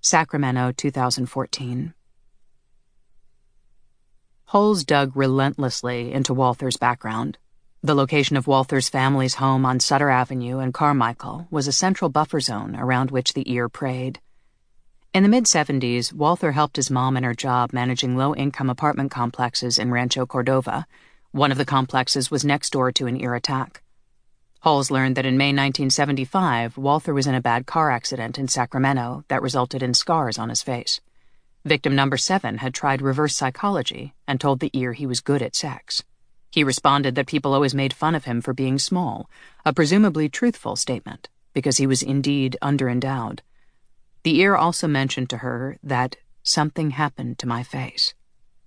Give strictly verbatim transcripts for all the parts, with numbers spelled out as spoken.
Sacramento, two thousand fourteen. Holmes dug relentlessly into Walther's background. The location of Walther's family's home on Sutter Avenue in Carmichael was a central buffer zone around which the ear preyed. In the mid-seventies, Walther helped his mom in her job managing low-income apartment complexes in Rancho Cordova. One of the complexes was next door to an ear attack. Holmes learned that in May nineteen seventy-five, Walther was in a bad car accident in Sacramento that resulted in scars on his face. Victim number seven had tried reverse psychology and told the ear he was good at sex. He responded that people always made fun of him for being small, a presumably truthful statement, because he was indeed underendowed. The ear also mentioned to her that something happened to my face.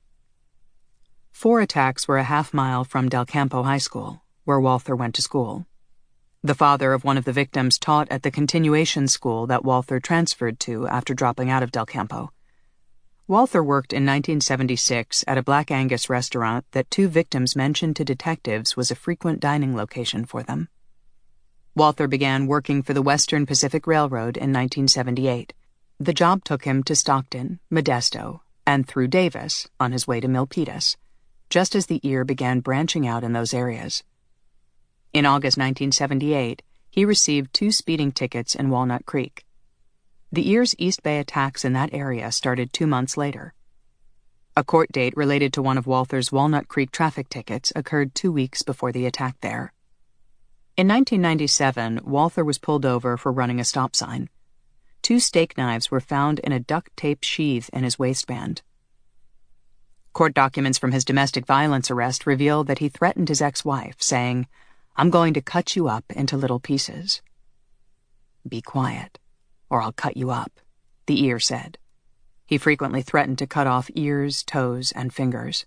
Four attacks were a half mile from Del Campo High School, where Walther went to school. The father of one of the victims taught at the continuation school that Walther transferred to after dropping out of Del Campo. Walther worked in nineteen seventy-six at a Black Angus restaurant that two victims mentioned to detectives was a frequent dining location for them. Walther began working for the Western Pacific Railroad in nineteen seventy-eight. The job took him to Stockton, Modesto, and through Davis on his way to Milpitas, just as the ear began branching out in those areas. In August nineteen seventy-eight, he received two speeding tickets in Walnut Creek. The ear's East Bay attacks in that area started two months later. A court date related to one of Walther's Walnut Creek traffic tickets occurred two weeks before the attack there. In nineteen ninety-seven, Walther was pulled over for running a stop sign. Two steak knives were found in a duct tape sheath in his waistband. Court documents from his domestic violence arrest reveal that he threatened his ex-wife, saying, "I'm going to cut you up into little pieces." "Be quiet, or I'll cut you up," the ear said. He frequently threatened to cut off ears, toes, and fingers.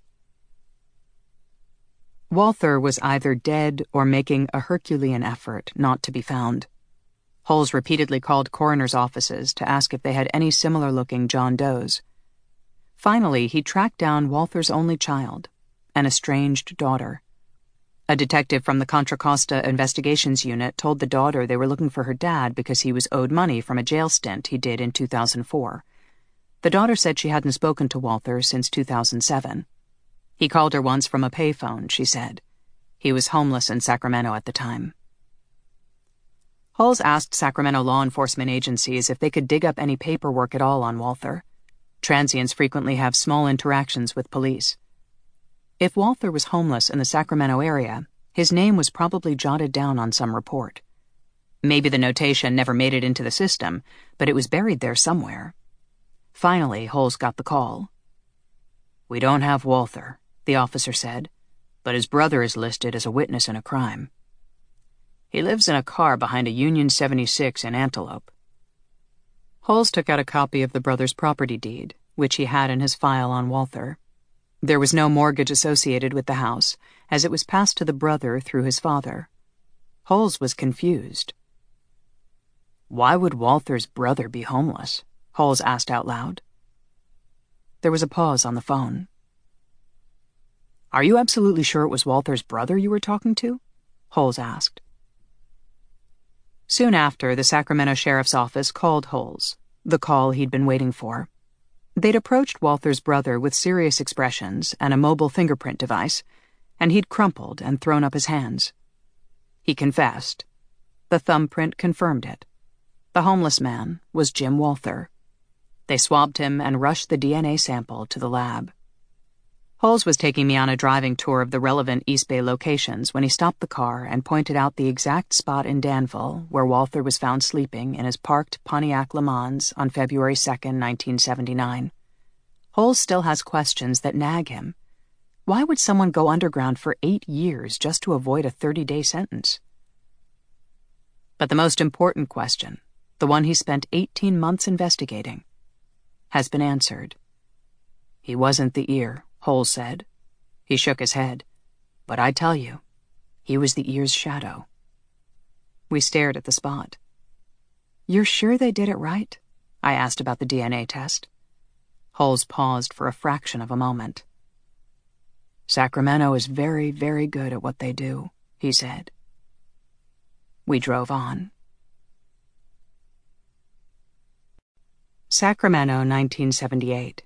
Walther was either dead or making a Herculean effort not to be found. Holmes repeatedly called coroner's offices to ask if they had any similar-looking John Does. Finally, he tracked down Walther's only child, an estranged daughter. A detective from the Contra Costa Investigations Unit told the daughter they were looking for her dad because he was owed money from a jail stint he did in two thousand four. The daughter said she hadn't spoken to Walther since two thousand seven. He called her once from a payphone, she said. He was homeless in Sacramento at the time. Holmes asked Sacramento law enforcement agencies if they could dig up any paperwork at all on Walther. Transients frequently have small interactions with police. If Walther was homeless in the Sacramento area, his name was probably jotted down on some report. Maybe the notation never made it into the system, but it was buried there somewhere. Finally, Holmes got the call. "We don't have Walther," the officer said, "but his brother is listed as a witness in a crime. He lives in a car behind a Union seventy-six in Antelope." Holmes took out a copy of the brother's property deed, which he had in his file on Walther. There was no mortgage associated with the house, as it was passed to the brother through his father. Holmes was confused. "Why would Walther's brother be homeless?" Holmes asked out loud. There was a pause on the phone. "Are you absolutely sure it was Walther's brother you were talking to?" Holmes asked. Soon after, the Sacramento Sheriff's Office called Holmes, the call he'd been waiting for. They'd approached Walther's brother with serious expressions and a mobile fingerprint device, and he'd crumpled and thrown up his hands. He confessed. The thumbprint confirmed it. The homeless man was Jim Walther. They swabbed him and rushed the D N A sample to the lab. Holmes was taking me on a driving tour of the relevant East Bay locations when he stopped the car and pointed out the exact spot in Danville where Walther was found sleeping in his parked Pontiac Le Mans on February second, nineteen seventy-nine. Holmes still has questions that nag him. Why would someone go underground for eight years just to avoid a thirty-day sentence? But the most important question, the one he spent eighteen months investigating, has been answered. He wasn't the ear, Holmes said. He shook his head. But I tell you, he was the ear's shadow. We stared at the spot. "You're sure they did it right?" I asked about the D N A test. Holmes paused for a fraction of a moment. "Sacramento is very, very good at what they do," he said. We drove on. Sacramento, nineteen seventy-eight.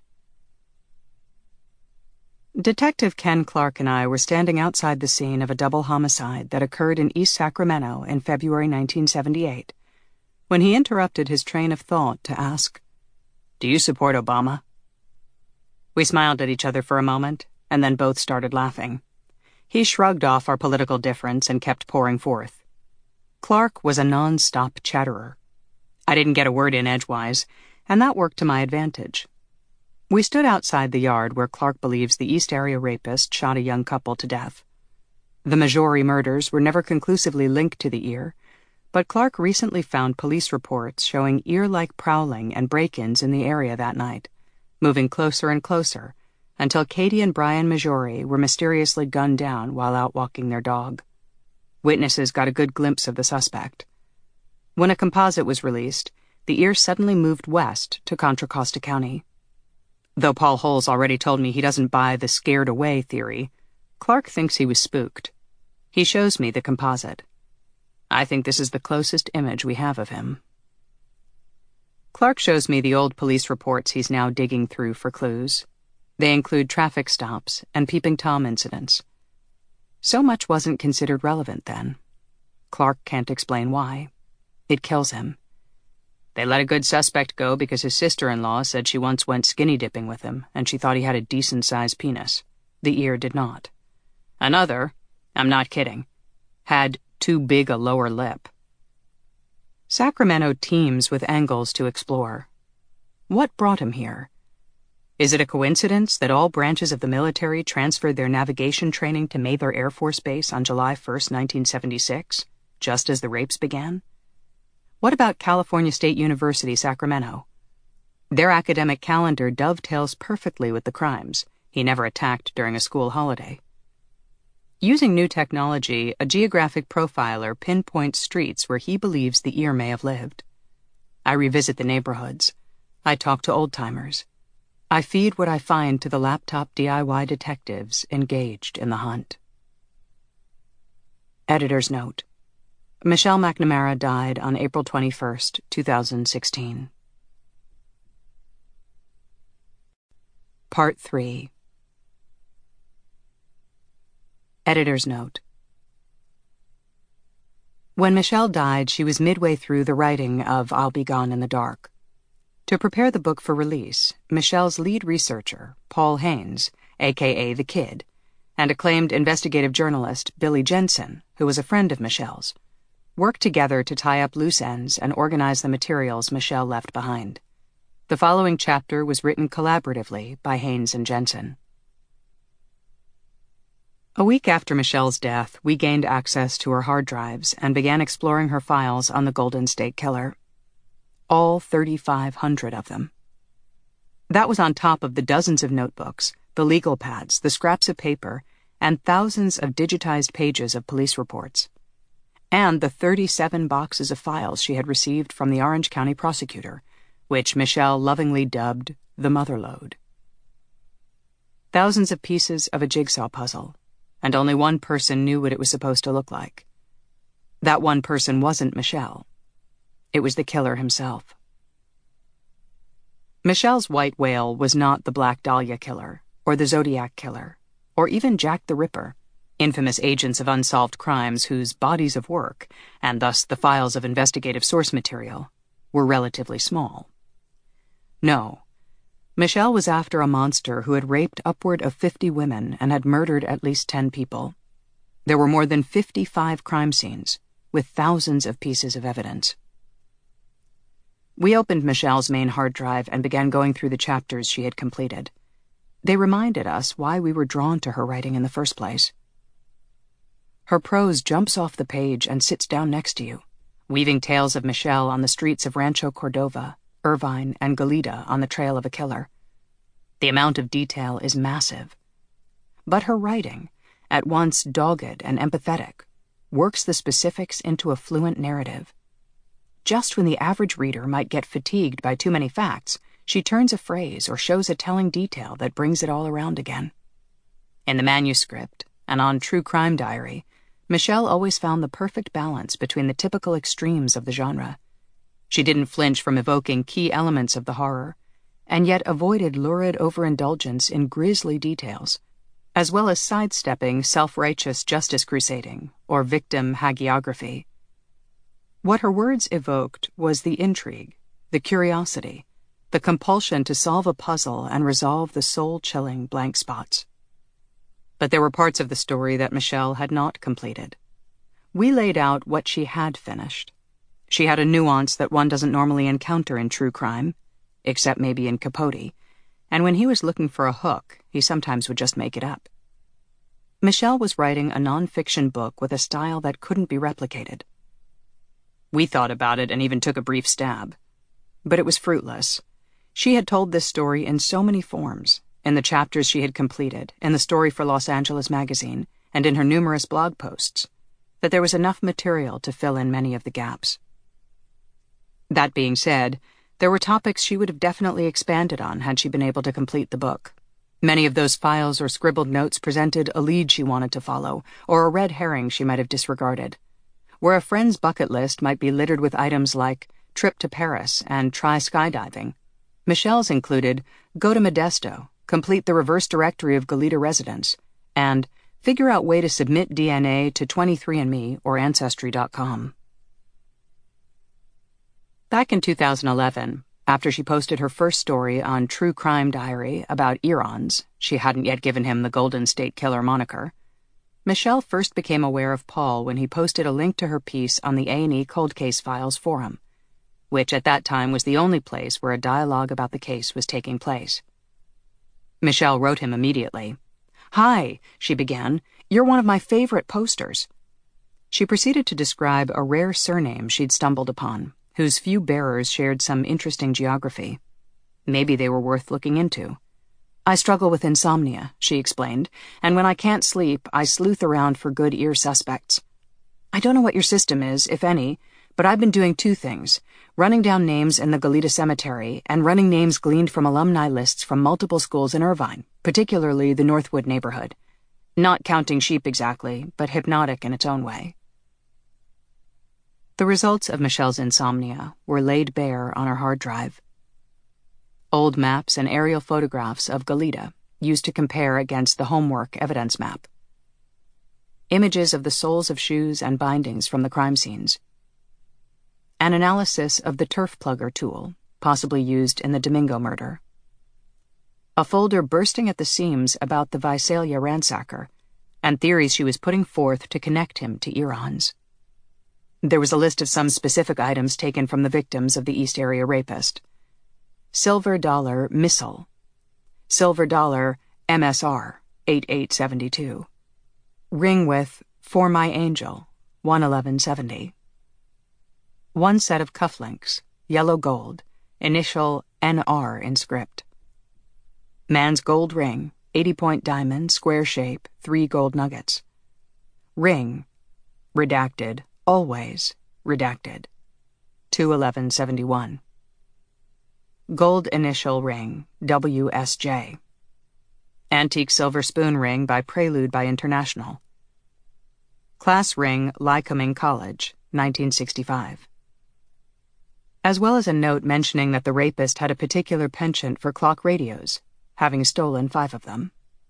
Detective Ken Clark and I were standing outside the scene of a double homicide that occurred in East Sacramento in February nineteen seventy-eight, when he interrupted his train of thought to ask, "Do you support Obama?" We smiled at each other for a moment, and then both started laughing. He shrugged off our political difference and kept pouring forth. Clark was a non-stop chatterer. I didn't get a word in edgewise, and that worked to my advantage. We stood outside the yard where Clark believes the East Area rapist shot a young couple to death. The Majori murders were never conclusively linked to the ear, but Clark recently found police reports showing ear-like prowling and break-ins in the area that night, moving closer and closer until Katie and Brian Majori were mysteriously gunned down while out walking their dog. Witnesses got a good glimpse of the suspect. When a composite was released, the ear suddenly moved west to Contra Costa County. Though Paul Holes already told me he doesn't buy the scared away theory, Clark thinks he was spooked. He shows me the composite. I think this is the closest image we have of him. Clark shows me the old police reports he's now digging through for clues. They include traffic stops and Peeping Tom incidents. So much wasn't considered relevant then. Clark can't explain why. It kills him. They let a good suspect go because his sister-in-law said she once went skinny dipping with him and she thought he had a decent-sized penis. The ear did not. Another, I'm not kidding, had too big a lower lip. Sacramento teems with angles to explore. What brought him here? Is it a coincidence that all branches of the military transferred their navigation training to Mather Air Force Base on July first, nineteen seventy-six, just as the rapes began? What about California State University, Sacramento? Their academic calendar dovetails perfectly with the crimes. He never attacked during a school holiday. Using new technology, a geographic profiler pinpoints streets where he believes the ear may have lived. I revisit the neighborhoods. I talk to old-timers. I feed what I find to the laptop D I Y detectives engaged in the hunt. Editor's note. Michelle McNamara died on April twenty-first, two thousand sixteen. Part three. Editor's note. When Michelle died, she was midway through the writing of I'll Be Gone in the Dark. To prepare the book for release, Michelle's lead researcher, Paul Haynes, aka The Kid, and acclaimed investigative journalist Billy Jensen, who was a friend of Michelle's, worked together to tie up loose ends and organize the materials Michelle left behind. The following chapter was written collaboratively by Haynes and Jensen. A week after Michelle's death, we gained access to her hard drives and began exploring her files on the Golden State Killer. All thirty-five hundred of them. That was on top of the dozens of notebooks, the legal pads, the scraps of paper, and thousands of digitized pages of police reports, and the thirty-seven boxes of files she had received from the Orange County prosecutor, which Michelle lovingly dubbed the Motherlode. Thousands of pieces of a jigsaw puzzle, and only one person knew what it was supposed to look like. That one person wasn't Michelle. It was the killer himself. Michelle's white whale was not the Black Dahlia killer, or the Zodiac killer, or even Jack the Ripper, infamous agents of unsolved crimes whose bodies of work, and thus the files of investigative source material, were relatively small. No, Michelle was after a monster who had raped upward of fifty women and had murdered at least ten people. There were more than fifty-five crime scenes, with thousands of pieces of evidence. We opened Michelle's main hard drive and began going through the chapters she had completed. They reminded us why we were drawn to her writing in the first place. Her prose jumps off the page and sits down next to you, weaving tales of Michelle on the streets of Rancho Cordova, Irvine, and Goleta on the trail of a killer. The amount of detail is massive. But her writing, at once dogged and empathetic, works the specifics into a fluent narrative. Just when the average reader might get fatigued by too many facts, she turns a phrase or shows a telling detail that brings it all around again. In the manuscript, and on True Crime Diary, Michelle always found the perfect balance between the typical extremes of the genre. She didn't flinch from evoking key elements of the horror, and yet avoided lurid overindulgence in grisly details, as well as sidestepping self-righteous justice crusading or victim hagiography. What her words evoked was the intrigue, the curiosity, the compulsion to solve a puzzle and resolve the soul-chilling blank spots. But there were parts of the story that Michelle had not completed. We laid out what she had finished. She had a nuance that one doesn't normally encounter in true crime, except maybe in Capote, and when he was looking for a hook, he sometimes would just make it up. Michelle was writing a non-fiction book with a style that couldn't be replicated. We thought about it and even took a brief stab. But it was fruitless. She had told this story in so many forms, in the chapters she had completed, in the story for Los Angeles Magazine, and in her numerous blog posts, that there was enough material to fill in many of the gaps. That being said, there were topics she would have definitely expanded on had she been able to complete the book. Many of those files or scribbled notes presented a lead she wanted to follow, or a red herring she might have disregarded. Where a friend's bucket list might be littered with items like trip to Paris and try skydiving, Michelle's included go to Modesto, complete the reverse directory of Goleta residents, and figure out way to submit D N A to twenty-three and me or Ancestry dot com. Back in two thousand eleven, after she posted her first story on True Crime Diary about Earons, she hadn't yet given him the Golden State Killer moniker, Michelle first became aware of Paul when he posted a link to her piece on the A and E Cold Case Files forum, which at that time was the only place where a dialogue about the case was taking place. Michelle wrote him immediately. "Hi," she began, "you're one of my favorite posters." She proceeded to describe a rare surname she'd stumbled upon, whose few bearers shared some interesting geography. Maybe they were worth looking into. "I struggle with insomnia," she explained, "and when I can't sleep, I sleuth around for good ear suspects. I don't know what your system is, if any, but I've been doing two things, running down names in the Goleta Cemetery and running names gleaned from alumni lists from multiple schools in Irvine, particularly the Northwood neighborhood. Not counting sheep exactly, but hypnotic in its own way." The results of Michelle's insomnia were laid bare on her hard drive. Old maps and aerial photographs of Goleta used to compare against the homework evidence map. Images of the soles of shoes and bindings from the crime scenes. An analysis of the turf plugger tool, possibly used in the Domingo murder. A folder bursting at the seams about the Visalia ransacker, and theories she was putting forth to connect him to Earons. There was a list of some specific items taken from the victims of the East Area rapist. Silver dollar missile. Silver dollar M S R eighty-eight seventy-two. Ring with For My Angel one eleven seventy. One set of cufflinks, yellow gold, initial N R in script. Man's gold ring, eighty-point diamond, square shape, three gold nuggets. Ring, redacted, always, redacted, two eleven seventy-one. Gold initial ring, W S J. Antique silver spoon ring by Prelude by International. Class ring, Lycoming College, nineteen sixty-five. As well as a note mentioning that the rapist had a particular penchant for clock radios, having stolen five of them.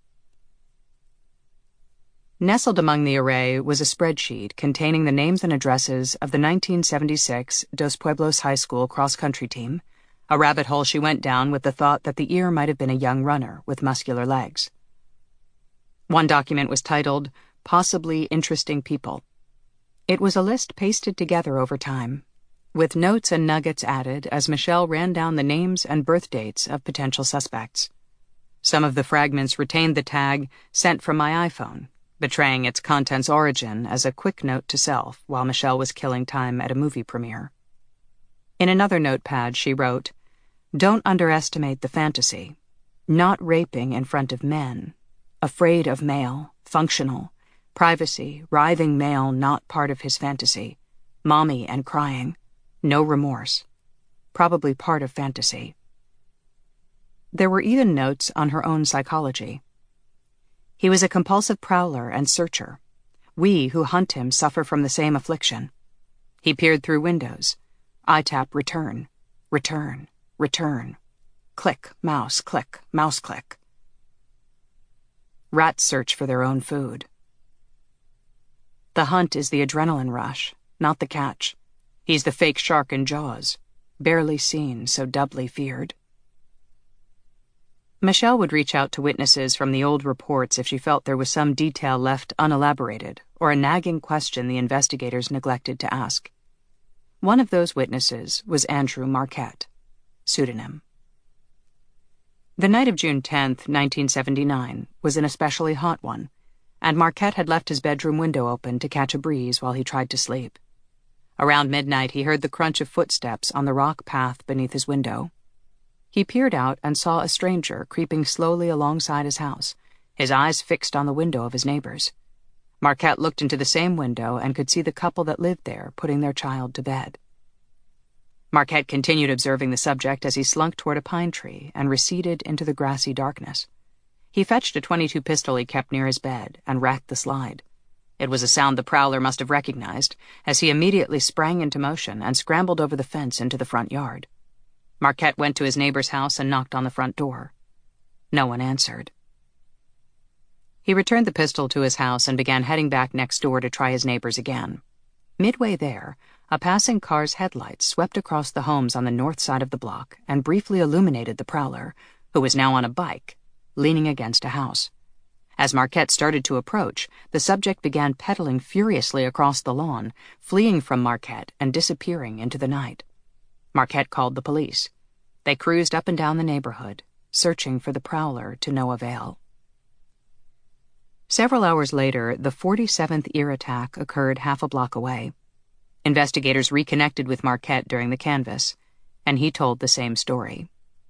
Nestled among the array was a spreadsheet containing the names and addresses of the nineteen seventy-six Dos Pueblos High School cross-country team, a rabbit hole she went down with the thought that the ear might have been a young runner with muscular legs. One document was titled, Possibly Interesting People. It was a list pasted together over time, with notes and nuggets added as Michelle ran down the names and birth dates of potential suspects. Some of the fragments retained the tag, Sent from my iPhone, betraying its content's origin as a quick note to self while Michelle was killing time at a movie premiere. In another notepad, she wrote, Don't underestimate the fantasy. Not raping in front of men. Afraid of male, functional. Privacy, writhing male not part of his fantasy. Mommy and crying. No remorse. Probably part of fantasy. There were even notes on her own psychology. He was a compulsive prowler and searcher. We who hunt him suffer from the same affliction. He peered through windows. I tap return, return, return. Click, mouse, click, mouse, click. Rats search for their own food. The hunt is the adrenaline rush, not the catch. He's the fake shark in Jaws, barely seen, so doubly feared. Michelle would reach out to witnesses from the old reports if she felt there was some detail left unelaborated or a nagging question the investigators neglected to ask. One of those witnesses was Andrew Marquette, pseudonym. The night of June tenth, nineteen seventy-nine, was an especially hot one, and Marquette had left his bedroom window open to catch a breeze while he tried to sleep. Around midnight, he heard the crunch of footsteps on the rock path beneath his window. He peered out and saw a stranger creeping slowly alongside his house, his eyes fixed on the window of his neighbor's. Marquette looked into the same window and could see the couple that lived there putting their child to bed. Marquette continued observing the subject as he slunk toward a pine tree and receded into the grassy darkness. He fetched a twenty-two pistol he kept near his bed and racked the slide. It was a sound the prowler must have recognized, as he immediately sprang into motion and scrambled over the fence into the front yard. Marquette went to his neighbor's house and knocked on the front door. No one answered. He returned the pistol to his house and began heading back next door to try his neighbor's again. Midway there, a passing car's headlights swept across the homes on the north side of the block and briefly illuminated the prowler, who was now on a bike, leaning against a house. As Marquette started to approach, the subject began pedaling furiously across the lawn, fleeing from Marquette and disappearing into the night. Marquette called the police. They cruised up and down the neighborhood, searching for the prowler to no avail. Several hours later, the forty-seventh ear attack occurred half a block away. Investigators reconnected with Marquette during the canvass, and he told the same story.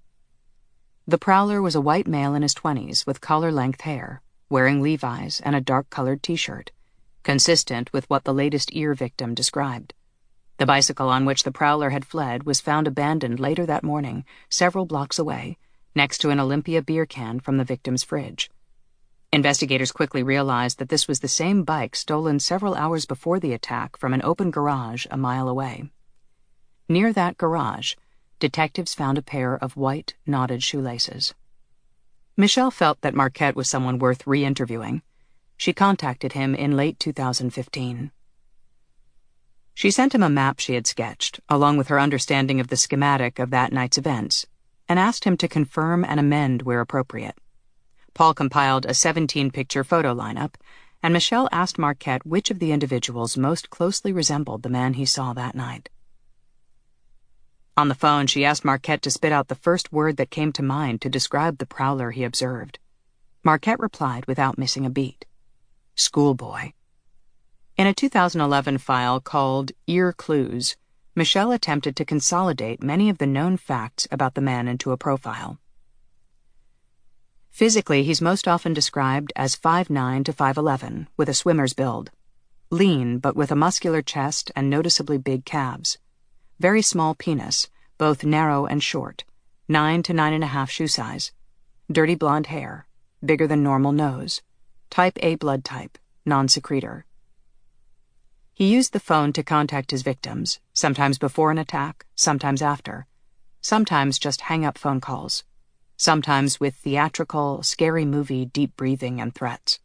The prowler was a white male in his twenties with collar-length hair, wearing Levi's and a dark-colored T-shirt, consistent with what the latest ear victim described. The bicycle on which the prowler had fled was found abandoned later that morning, several blocks away, next to an Olympia beer can from the victim's fridge. Investigators quickly realized that this was the same bike stolen several hours before the attack from an open garage a mile away. Near that garage, detectives found a pair of white, knotted shoelaces. Michelle felt that Marquette was someone worth re-interviewing. She contacted him in late two thousand fifteen. She sent him a map she had sketched, along with her understanding of the schematic of that night's events, and asked him to confirm and amend where appropriate. Paul compiled a seventeen-picture photo lineup, and Michelle asked Marquette which of the individuals most closely resembled the man he saw that night. On the phone, she asked Marquette to spit out the first word that came to mind to describe the prowler he observed. Marquette replied without missing a beat. Schoolboy. In a two thousand eleven file called Ear Clues, Michelle attempted to consolidate many of the known facts about the man into a profile. Physically, he's most often described as five nine to five eleven, with a swimmer's build. Lean, but with a muscular chest and noticeably big calves. Very small penis, both narrow and short, nine to nine and a half shoe size. Dirty blonde hair, bigger than normal nose. Type A blood type, non-secretor. He used the phone to contact his victims, sometimes before an attack, sometimes after. Sometimes just hang-up phone calls. Sometimes with theatrical, scary movie deep breathing and threats.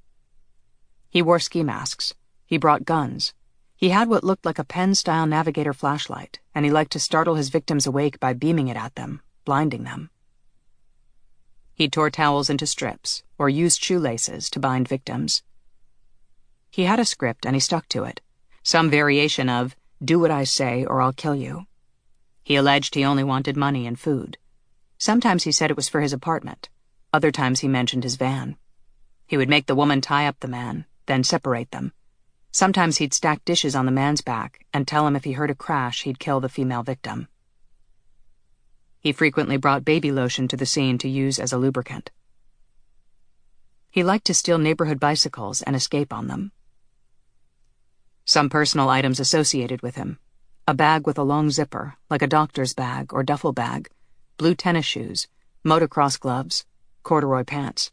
He wore ski masks. He brought guns. He had what looked like a pen-style navigator flashlight, and he liked to startle his victims awake by beaming it at them, blinding them. He tore towels into strips, or used shoelaces to bind victims. He had a script and he stuck to it, some variation of, "Do what I say or I'll kill you." He alleged he only wanted money and food. Sometimes he said it was for his apartment. Other times he mentioned his van. He would make the woman tie up the man, then separate them. Sometimes he'd stack dishes on the man's back and tell him if he heard a crash, he'd kill the female victim. He frequently brought baby lotion to the scene to use as a lubricant. He liked to steal neighborhood bicycles and escape on them. Some personal items associated with him: a bag with a long zipper, like a doctor's bag or duffel bag, blue tennis shoes, motocross gloves, corduroy pants.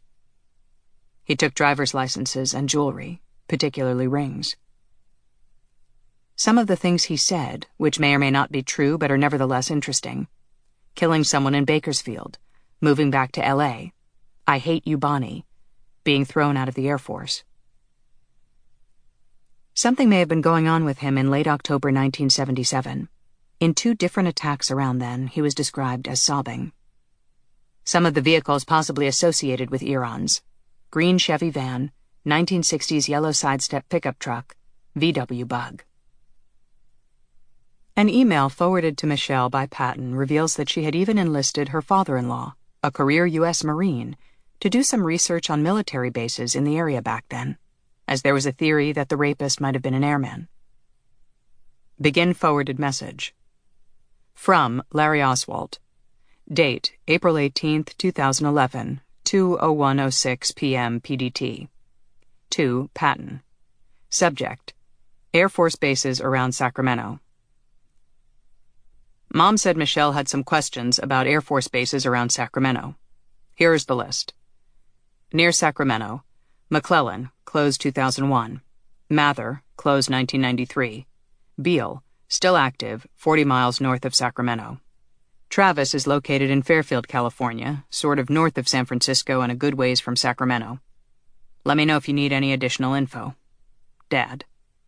He took driver's licenses and jewelry, particularly rings. Some of the things he said, which may or may not be true but are nevertheless interesting. Killing someone in Bakersfield, moving back to L A, I hate you, Bonnie, being thrown out of the Air Force. Something may have been going on with him in late October nineteen seventy-seven. In two different attacks around then, he was described as sobbing. Some of the vehicles possibly associated with Eron's: green Chevy van, nineteen sixties yellow sidestep pickup truck, V W Bug. An email forwarded to Michelle by Patton reveals that she had even enlisted her father-in-law, a career U S Marine, to do some research on military bases in the area back then, as there was a theory that the rapist might have been an airman. Begin forwarded message. From Larry Oswalt. Date, April eighteenth, two thousand eleven, two oh one oh six p m P D T. To Patton. Subject, Air Force bases around Sacramento. Mom said Michelle had some questions about Air Force bases around Sacramento. Here's the list. Near Sacramento: McClellan, closed two thousand one. Mather, closed nineteen ninety-three. Beale, still active, forty miles north of Sacramento. Travis is located in Fairfield, California, sort of north of San Francisco and a good ways from Sacramento. Let me know if you need any additional info. Dad.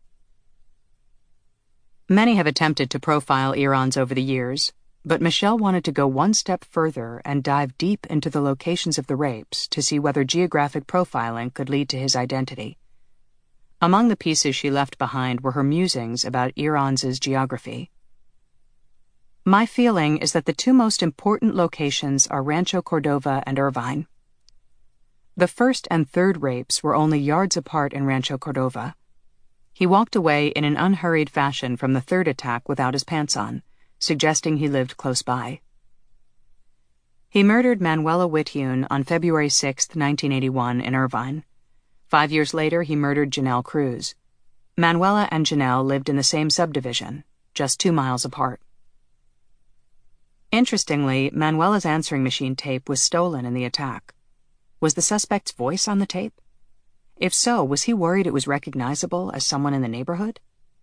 Many have attempted to profile Eron's over the years, but Michelle wanted to go one step further and dive deep into the locations of the rapes to see whether geographic profiling could lead to his identity. Among the pieces she left behind were her musings about Eron's geography. My feeling is that the two most important locations are Rancho Cordova and Irvine. The first and third rapes were only yards apart in Rancho Cordova. He walked away in an unhurried fashion from the third attack without his pants on, suggesting he lived close by. He murdered Manuela Witthuhn on February sixth, nineteen eighty-one, in Irvine. Five years later, he murdered Janelle Cruz. Manuela and Janelle lived in the same subdivision, just two miles apart. Interestingly, Manuela's answering machine tape was stolen in the attack. Was the suspect's voice on the tape? If so, was he worried it was recognizable as someone in the neighborhood?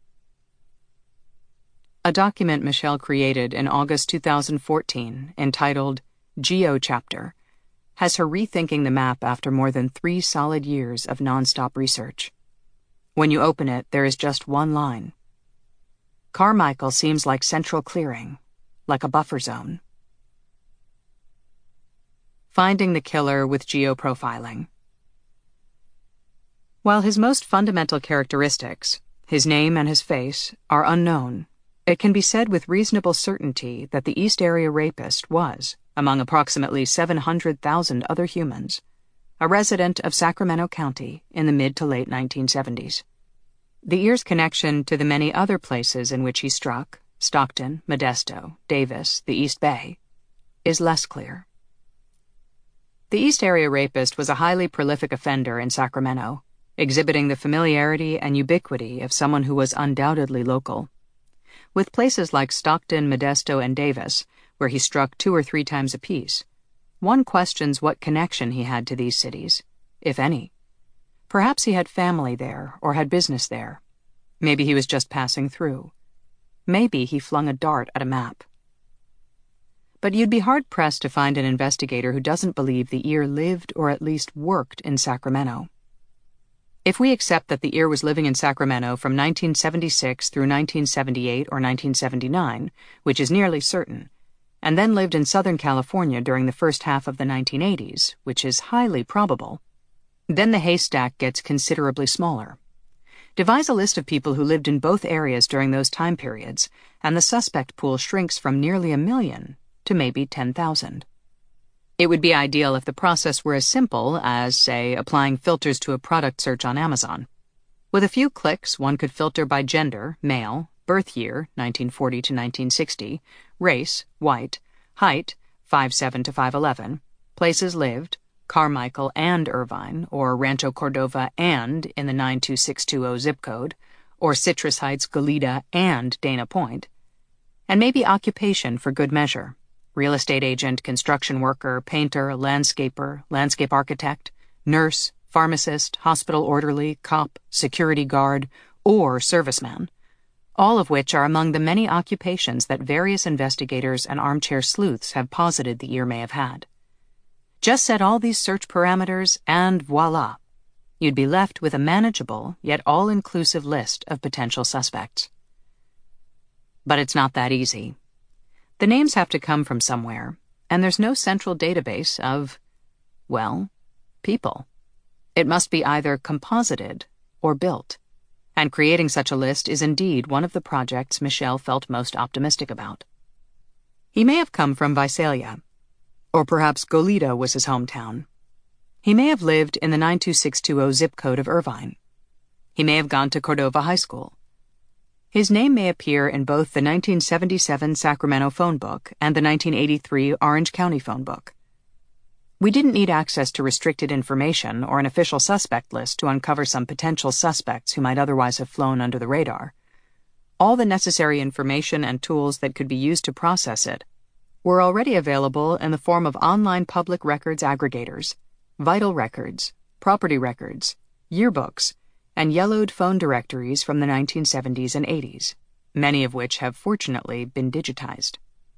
A document Michelle created in August two thousand fourteen, entitled Geo Chapter, has her rethinking the map after more than three solid years of nonstop research. When you open it, there is just one line. Carmichael seems like central clearing, like a buffer zone. Finding the killer with geoprofiling. While his most fundamental characteristics, his name and his face, are unknown, it can be said with reasonable certainty that the East Area Rapist was, among approximately seven hundred thousand other humans, a resident of Sacramento County in the mid to late nineteen seventies. The Ear's connection to the many other places in which he struck, Stockton, Modesto, Davis, the East Bay, is less clear. The East Area Rapist was a highly prolific offender in Sacramento, exhibiting the familiarity and ubiquity of someone who was undoubtedly local. With places like Stockton, Modesto, and Davis, where he struck two or three times apiece, one questions what connection he had to these cities, if any. Perhaps he had family there or had business there. Maybe he was just passing through. Maybe he flung a dart at a map. But you'd be hard-pressed to find an investigator who doesn't believe the Ear lived or at least worked in Sacramento. If we accept that the Ear was living in Sacramento from nineteen seventy-six through nineteen seventy-eight or nineteen seventy-nine, which is nearly certain, and then lived in Southern California during the first half of the nineteen eighties, which is highly probable, then the haystack gets considerably smaller. Devise a list of people who lived in both areas during those time periods, and the suspect pool shrinks from nearly a million to maybe ten thousand. It would be ideal if the process were as simple as, say, applying filters to a product search on Amazon. With a few clicks, one could filter by gender, male, birth year, nineteen forty to nineteen sixty, race, white, height, five seven to five eleven, places lived, Carmichael and Irvine, or Rancho Cordova and in the nine two six two zero zip code, or Citrus Heights, Goleta, and Dana Point, and maybe occupation for good measure. Real estate agent, construction worker, painter, landscaper, landscape architect, nurse, pharmacist, hospital orderly, cop, security guard, or serviceman. all of which are among the many occupations that various investigators and armchair sleuths have posited the ear may have had. Just set all these search parameters, and voila, you'd be left with a manageable yet all-inclusive list of potential suspects. But it's not that easy. The names have to come from somewhere, and there's no central database of, well, people. It must be either composited or built, and creating such a list is indeed one of the projects Michel felt most optimistic about. He may have come from Visalia, or perhaps Goleta was his hometown. He may have lived in the nine two six two zero zip code of Irvine. He may have gone to Cordova High School. His name may appear in both the nineteen seventy-seven Sacramento phone book and the nineteen eighty-three Orange County phone book. We didn't need access to restricted information or an official suspect list to uncover some potential suspects who might otherwise have flown under the radar. All the necessary information and tools that could be used to process it were already available in the form of online public records aggregators, vital records, property records, yearbooks, and yellowed phone directories from the nineteen seventies and eighties, many of which have fortunately been digitized.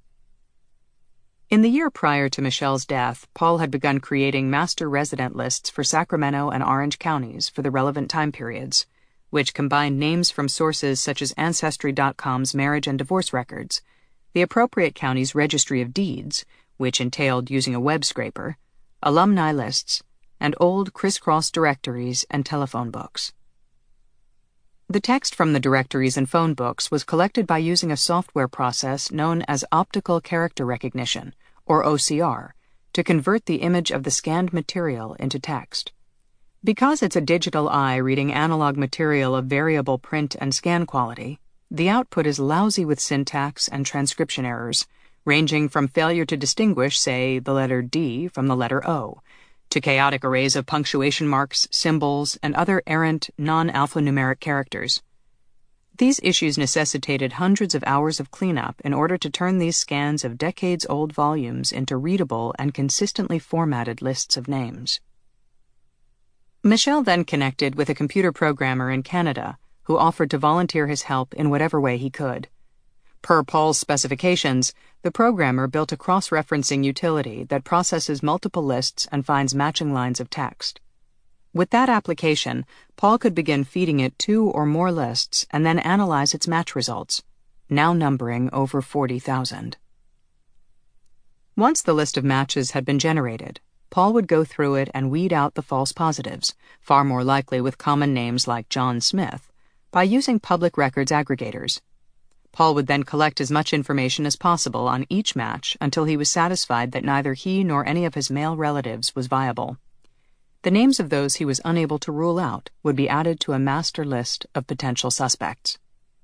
In the year prior to Michel's death, Paul had begun creating master resident lists for Sacramento and Orange counties for the relevant time periods, which combined names from sources such as Ancestry dot com's marriage and divorce records, the appropriate county's registry of deeds, which entailed using a web scraper, alumni lists, and old crisscross directories and telephone books. The text from the directories and phone books was collected by using a software process known as optical character recognition, or O C R, to convert the image of the scanned material into text. Because it's a digital eye reading analog material of variable print and scan quality, the output is lousy with syntax and transcription errors, ranging from failure to distinguish, say, the letter D from the letter O, to chaotic arrays of punctuation marks, symbols, and other errant, non-alphanumeric characters. These issues necessitated hundreds of hours of cleanup in order to turn these scans of decades-old volumes into readable and consistently formatted lists of names. Michel then connected with a computer programmer in Canada who offered to volunteer his help in whatever way he could. Per Paul's specifications, the programmer built a cross-referencing utility that processes multiple lists and finds matching lines of text. With that application, Paul could begin feeding it two or more lists and then analyze its match results, now numbering over forty thousand. Once the list of matches had been generated, Paul would go through it and weed out the false positives, far more likely with common names like John Smith, by using public records aggregators. Paul would then collect as much information as possible on each match until he was satisfied that neither he nor any of his male relatives was viable. The names of those he was unable to rule out would be added to a master list of potential suspects.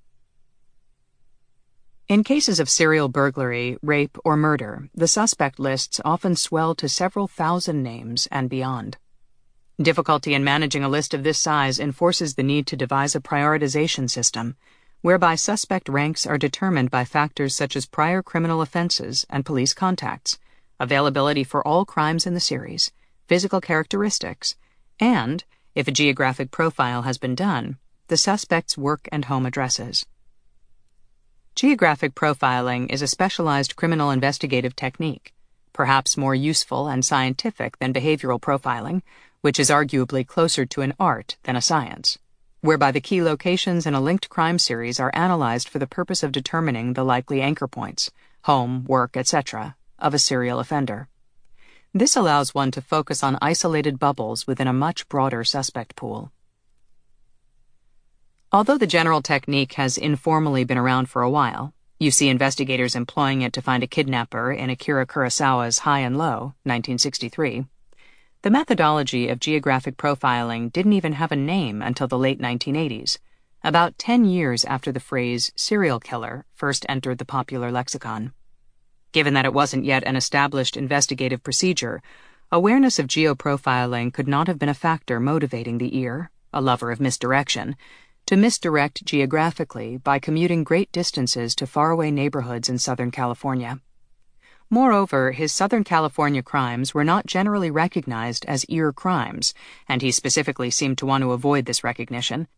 In cases of serial burglary, rape, or murder, the suspect lists often swell to several thousand names and beyond. Difficulty in managing a list of this size enforces the need to devise a prioritization system, whereby suspect ranks are determined by factors such as prior criminal offenses and police contacts, availability for all crimes in the series, physical characteristics, and, if a geographic profile has been done, the suspect's work and home addresses. Geographic profiling is a specialized criminal investigative technique, perhaps more useful and scientific than behavioral profiling, which is arguably closer to an art than a science, whereby the key locations in a linked crime series are analyzed for the purpose of determining the likely anchor points, home, work, et cetera, of a serial offender. This allows one to focus on isolated bubbles within a much broader suspect pool. Although the general technique has informally been around for a while, you see investigators employing it to find a kidnapper in Akira Kurosawa's High and Low, nineteen sixty-three, the methodology of geographic profiling didn't even have a name until the late nineteen eighties, about ten years after the phrase serial killer first entered the popular lexicon. Given that it wasn't yet an established investigative procedure, awareness of geoprofiling could not have been a factor motivating the ear, a lover of misdirection, to misdirect geographically by commuting great distances to faraway neighborhoods in Southern California. Moreover, his Southern California crimes were not generally recognized as ear crimes, and he specifically seemed to want to avoid this recognition.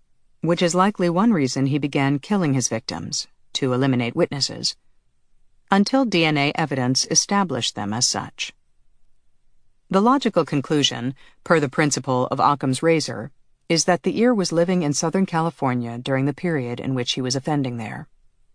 which is likely one reason he began killing his victims, to eliminate witnesses, until D N A evidence established them as such. The logical conclusion, per the principle of Occam's razor, is that the ear was living in Southern California during the period in which he was offending there.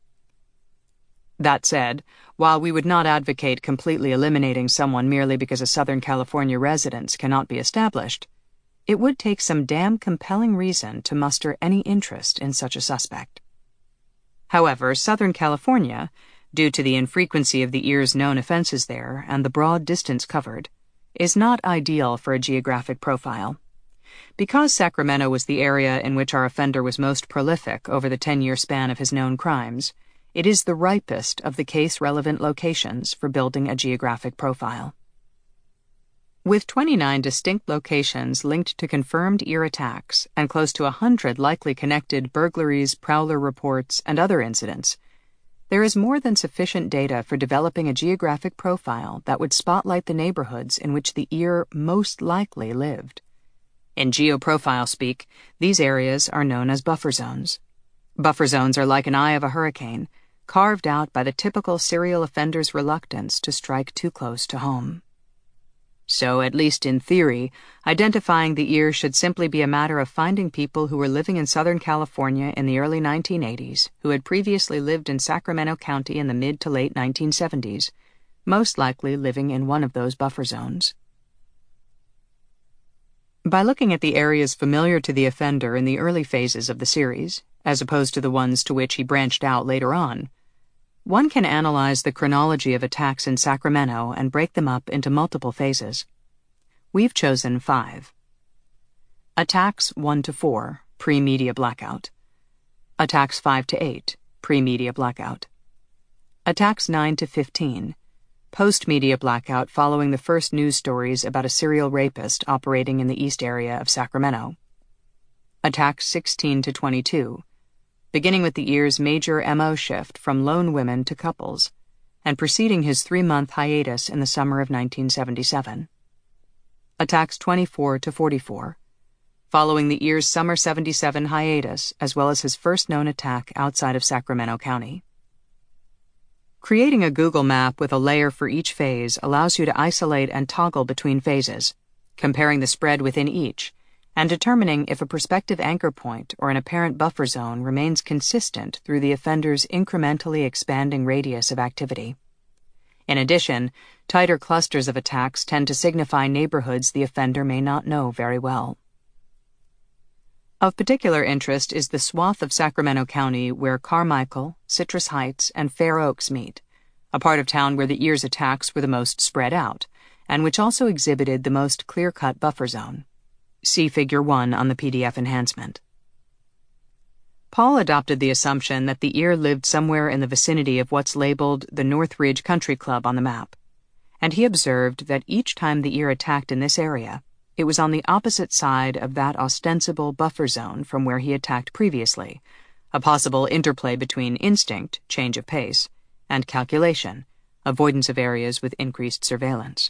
That said, while we would not advocate completely eliminating someone merely because a Southern California residence cannot be established, it would take some damn compelling reason to muster any interest in such a suspect. However, Southern California, due to the infrequency of the ear's known offenses there and the broad distance covered, is not ideal for a geographic profile. Because Sacramento was the area in which our offender was most prolific over the ten-year span of his known crimes, it is the ripest of the case-relevant locations for building a geographic profile. With twenty-nine distinct locations linked to confirmed ear attacks and close to a hundred likely connected burglaries, prowler reports, and other incidents, there is more than sufficient data for developing a geographic profile that would spotlight the neighborhoods in which the ear most likely lived. In geoprofile speak, these areas are known as buffer zones. Buffer zones are like an eye of a hurricane, carved out by the typical serial offender's reluctance to strike too close to home. So, at least in theory, identifying the ear should simply be a matter of finding people who were living in Southern California in the early nineteen eighties who had previously lived in Sacramento County in the mid to late nineteen seventies, most likely living in one of those buffer zones. By looking at the areas familiar to the offender in the early phases of the series, as opposed to the ones to which he branched out later on, one can analyze the chronology of attacks in Sacramento and break them up into multiple phases. We've chosen five. Attacks one to four, pre-media blackout. Attacks five to eight, pre-media blackout. Attacks nine to fifteen, post-media blackout following the first news stories about a serial rapist operating in the east area of Sacramento. Attacks sixteen to twenty-two, beginning with the ear's major M O shift from lone women to couples, and preceding his three-month hiatus in the summer of nineteen seventy-seven. Attacks twenty-four to forty-four, following the ear's summer seventy-seven hiatus as well as his first known attack outside of Sacramento County. Creating a Google map with a layer for each phase allows you to isolate and toggle between phases, comparing the spread within each, and determining if a prospective anchor point or an apparent buffer zone remains consistent through the offender's incrementally expanding radius of activity. In addition, tighter clusters of attacks tend to signify neighborhoods the offender may not know very well. Of particular interest is the swath of Sacramento County where Carmichael, Citrus Heights, and Fair Oaks meet, a part of town where the ear's attacks were the most spread out, and which also exhibited the most clear-cut buffer zone. See Figure one on the P D F enhancement. Paul adopted the assumption that the ear lived somewhere in the vicinity of what's labeled the Northridge Country Club on the map, and he observed that each time the ear attacked in this area, it was on the opposite side of that ostensible buffer zone from where he attacked previously, a possible interplay between instinct, change of pace, and calculation, avoidance of areas with increased surveillance.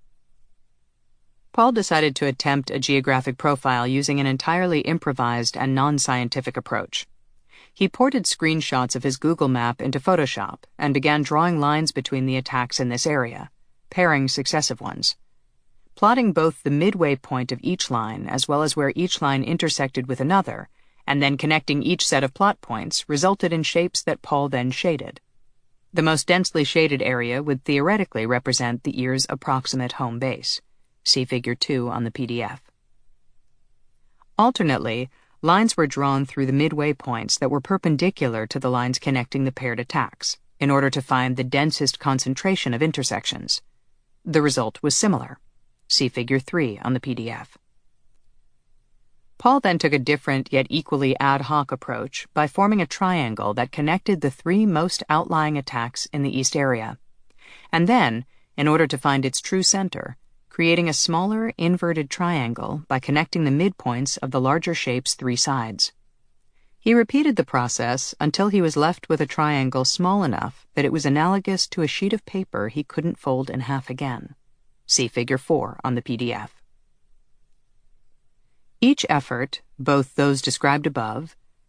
Paul decided to attempt a geographic profile using an entirely improvised and non-scientific approach. He ported screenshots of his Google map into Photoshop and began drawing lines between the attacks in this area, pairing successive ones. Plotting both the midway point of each line as well as where each line intersected with another, and then connecting each set of plot points resulted in shapes that Paul then shaded. The most densely shaded area would theoretically represent the ear's approximate home base. See Figure two on the P D F. Alternately, lines were drawn through the midway points that were perpendicular to the lines connecting the paired attacks, in order to find the densest concentration of intersections. The result was similar. See Figure three on the P D F. Paul then took a different yet equally ad hoc approach by forming a triangle that connected the three most outlying attacks in the east area, and then, in order to find its true center, creating a smaller inverted triangle by connecting the midpoints of the larger shape's three sides. He repeated the process until he was left with a triangle small enough that it was analogous to a sheet of paper he couldn't fold in half again. See Figure four on the P D F. Each effort, both those described above,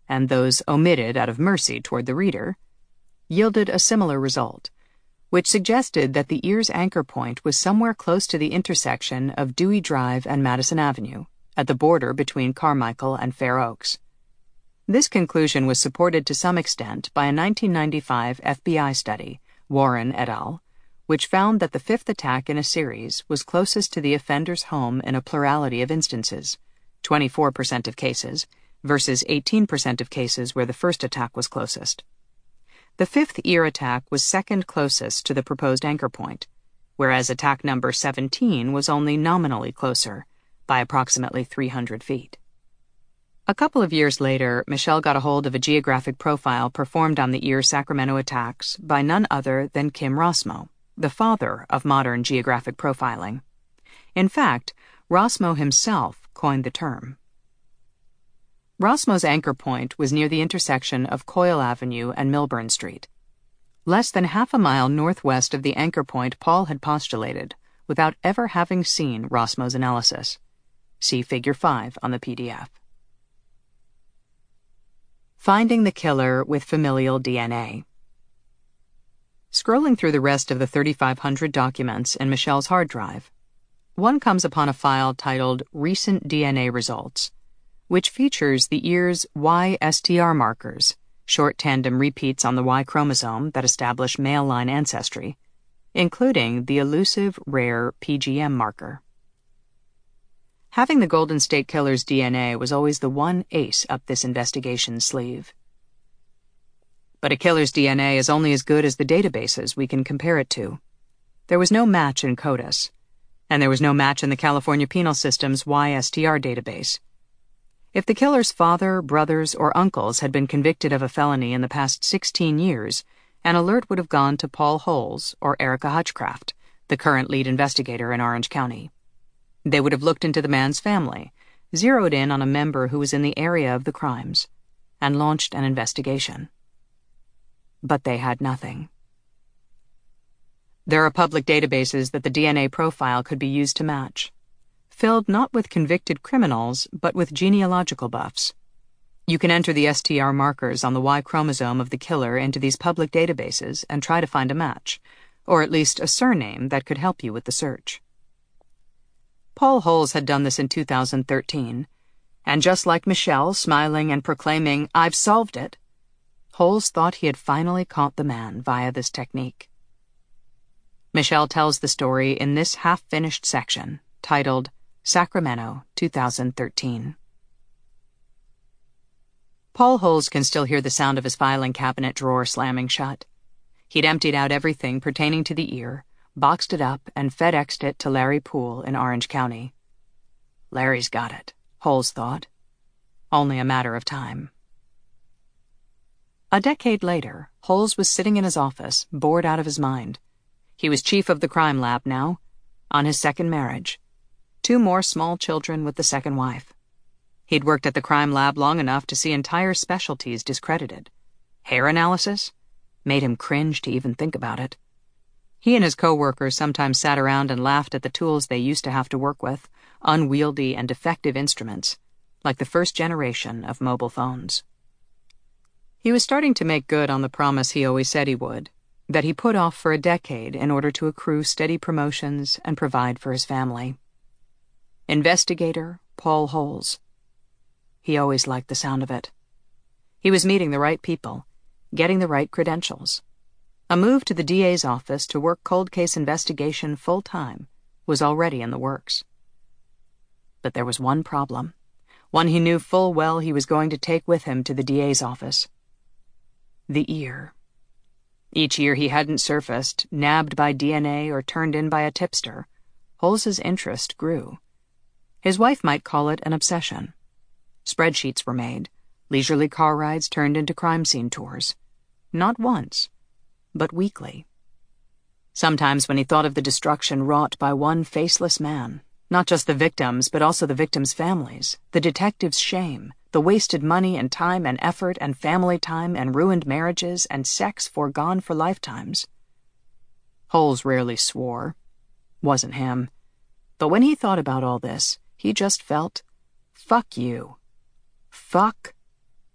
and those omitted out of mercy toward the reader, yielded a similar result, which suggested that the ear's anchor point was somewhere close to the intersection of Dewey Drive and Madison Avenue, at the border between Carmichael and Fair Oaks. This conclusion was supported to some extent by a nineteen ninety-five F B I study, Warren et al., which found that the fifth attack in a series was closest to the offender's home in a plurality of instances, twenty-four percent of cases, versus eighteen percent of cases where the first attack was closest. The fifth ear attack was second closest to the proposed anchor point, whereas attack number seventeen was only nominally closer, by approximately three hundred feet. A couple of years later, Michelle got a hold of a geographic profile performed on the ear Sacramento attacks by none other than Kim Rossmo, the father of modern geographic profiling. In fact, Rossmo himself coined the term. Rossmo's anchor point was near the intersection of Coyle Avenue and Milburn Street, less than half a mile northwest of the anchor point Paul had postulated, without ever having seen Rossmo's analysis. See Figure five on the P D F. Finding the killer with familial D N A. Scrolling through the rest of the thirty-five hundred documents in Michelle's hard drive, one comes upon a file titled Recent D N A Results, which features the ear's Y S T R markers, short tandem repeats on the Y chromosome that establish male line ancestry, including the elusive rare P G M marker. Having the Golden State Killer's D N A was always the one ace up this investigation's sleeve. But a killer's D N A is only as good as the databases we can compare it to. There was no match in CODIS, and there was no match in the California Penal System's Y S T R database. If the killer's father, brothers, or uncles had been convicted of a felony in the past sixteen years, an alert would have gone to Paul Holes or Erica Hutchcraft, the current lead investigator in Orange County. They would have looked into the man's family, zeroed in on a member who was in the area of the crimes, and launched an investigation. But they had nothing. There are public databases that the D N A profile could be used to match, filled not with convicted criminals, but with genealogical buffs. You can enter the S T R markers on the Y chromosome of the killer into these public databases and try to find a match, or at least a surname that could help you with the search. Paul Holes had done this in two thousand thirteen, and just like Michelle smiling and proclaiming, "I've solved it," Holes thought he had finally caught the man via this technique. Michelle tells the story in this half-finished section, titled Sacramento, two thousand thirteen. Paul Holes can still hear the sound of his filing cabinet drawer slamming shut. He'd emptied out everything pertaining to the ear, boxed it up, and FedExed it to Larry Poole in Orange County. Larry's got it, Holes thought. Only a matter of time. A decade later, Holes was sitting in his office, bored out of his mind. He was chief of the crime lab now, on his second marriage. Two more small children with the second wife. He'd worked at the crime lab long enough to see entire specialties discredited. Hair analysis? Made him cringe to even think about it. He and his co-workers sometimes sat around and laughed at the tools they used to have to work with, unwieldy and defective instruments, like the first generation of mobile phones. He was starting to make good on the promise he always said he would, that he put off for a decade in order to accrue steady promotions and provide for his family. Investigator Paul Holes. He always liked the sound of it. He was meeting the right people, getting the right credentials. A move to the D A's office to work cold case investigation full-time was already in the works. But there was one problem, one he knew full well he was going to take with him to the D A's office. The ear. Each year he hadn't surfaced, nabbed by D N A or turned in by a tipster, Holes's interest grew. His wife might call it an obsession. Spreadsheets were made, leisurely car rides turned into crime scene tours. Not once, but weekly. Sometimes when he thought of the destruction wrought by one faceless man, not just the victims, but also the victims' families, the detectives' shame, the wasted money and time and effort and family time and ruined marriages and sex foregone for lifetimes. Holes rarely swore. Wasn't him. But when he thought about all this, he just felt, fuck you. Fuck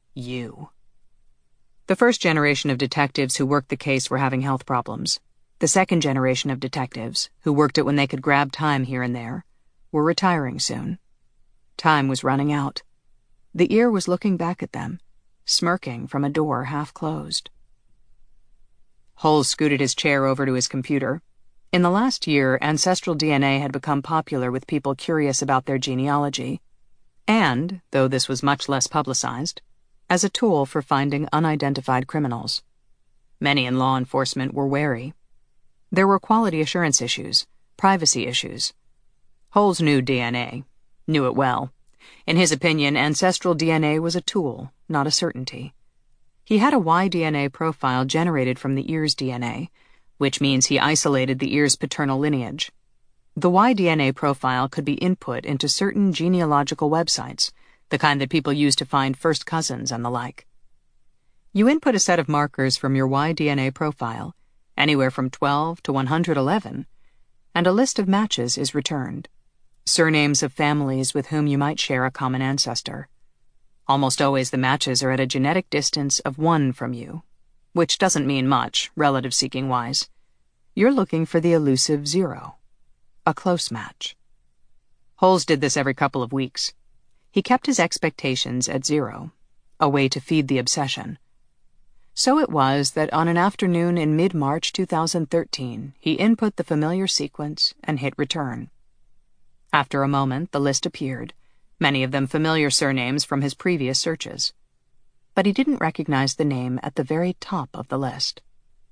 You. The first generation of detectives who worked the case were having health problems. The second generation of detectives, who worked it when they could grab time here and there, were retiring soon. Time was running out. The ear was looking back at them, smirking from a door half closed. Holmes scooted his chair over to his computer. In the last year, ancestral D N A had become popular with people curious about their genealogy, and, though this was much less publicized, as a tool for finding unidentified criminals. Many in law enforcement were wary. There were quality assurance issues, privacy issues. Holmes knew D N A, knew it well. In his opinion, ancestral D N A was a tool, not a certainty. He had a Y D N A profile generated from the ear's D N A, which means he isolated the ear's paternal lineage. The Y D N A profile could be input into certain genealogical websites, the kind that people use to find first cousins and the like. You input a set of markers from your Y D N A profile, anywhere from twelve to one hundred eleven, and a list of matches is returned. Surnames of families with whom you might share a common ancestor. Almost always the matches are at a genetic distance of one from you, which doesn't mean much, relative-seeking-wise. You're looking for the elusive zero, a close match. Holmes did this every couple of weeks. He kept his expectations at zero, a way to feed the obsession. So it was that on an afternoon in mid-March two thousand thirteen, he input the familiar sequence and hit return. After a moment, the list appeared, many of them familiar surnames from his previous searches. But he didn't recognize the name at the very top of the list.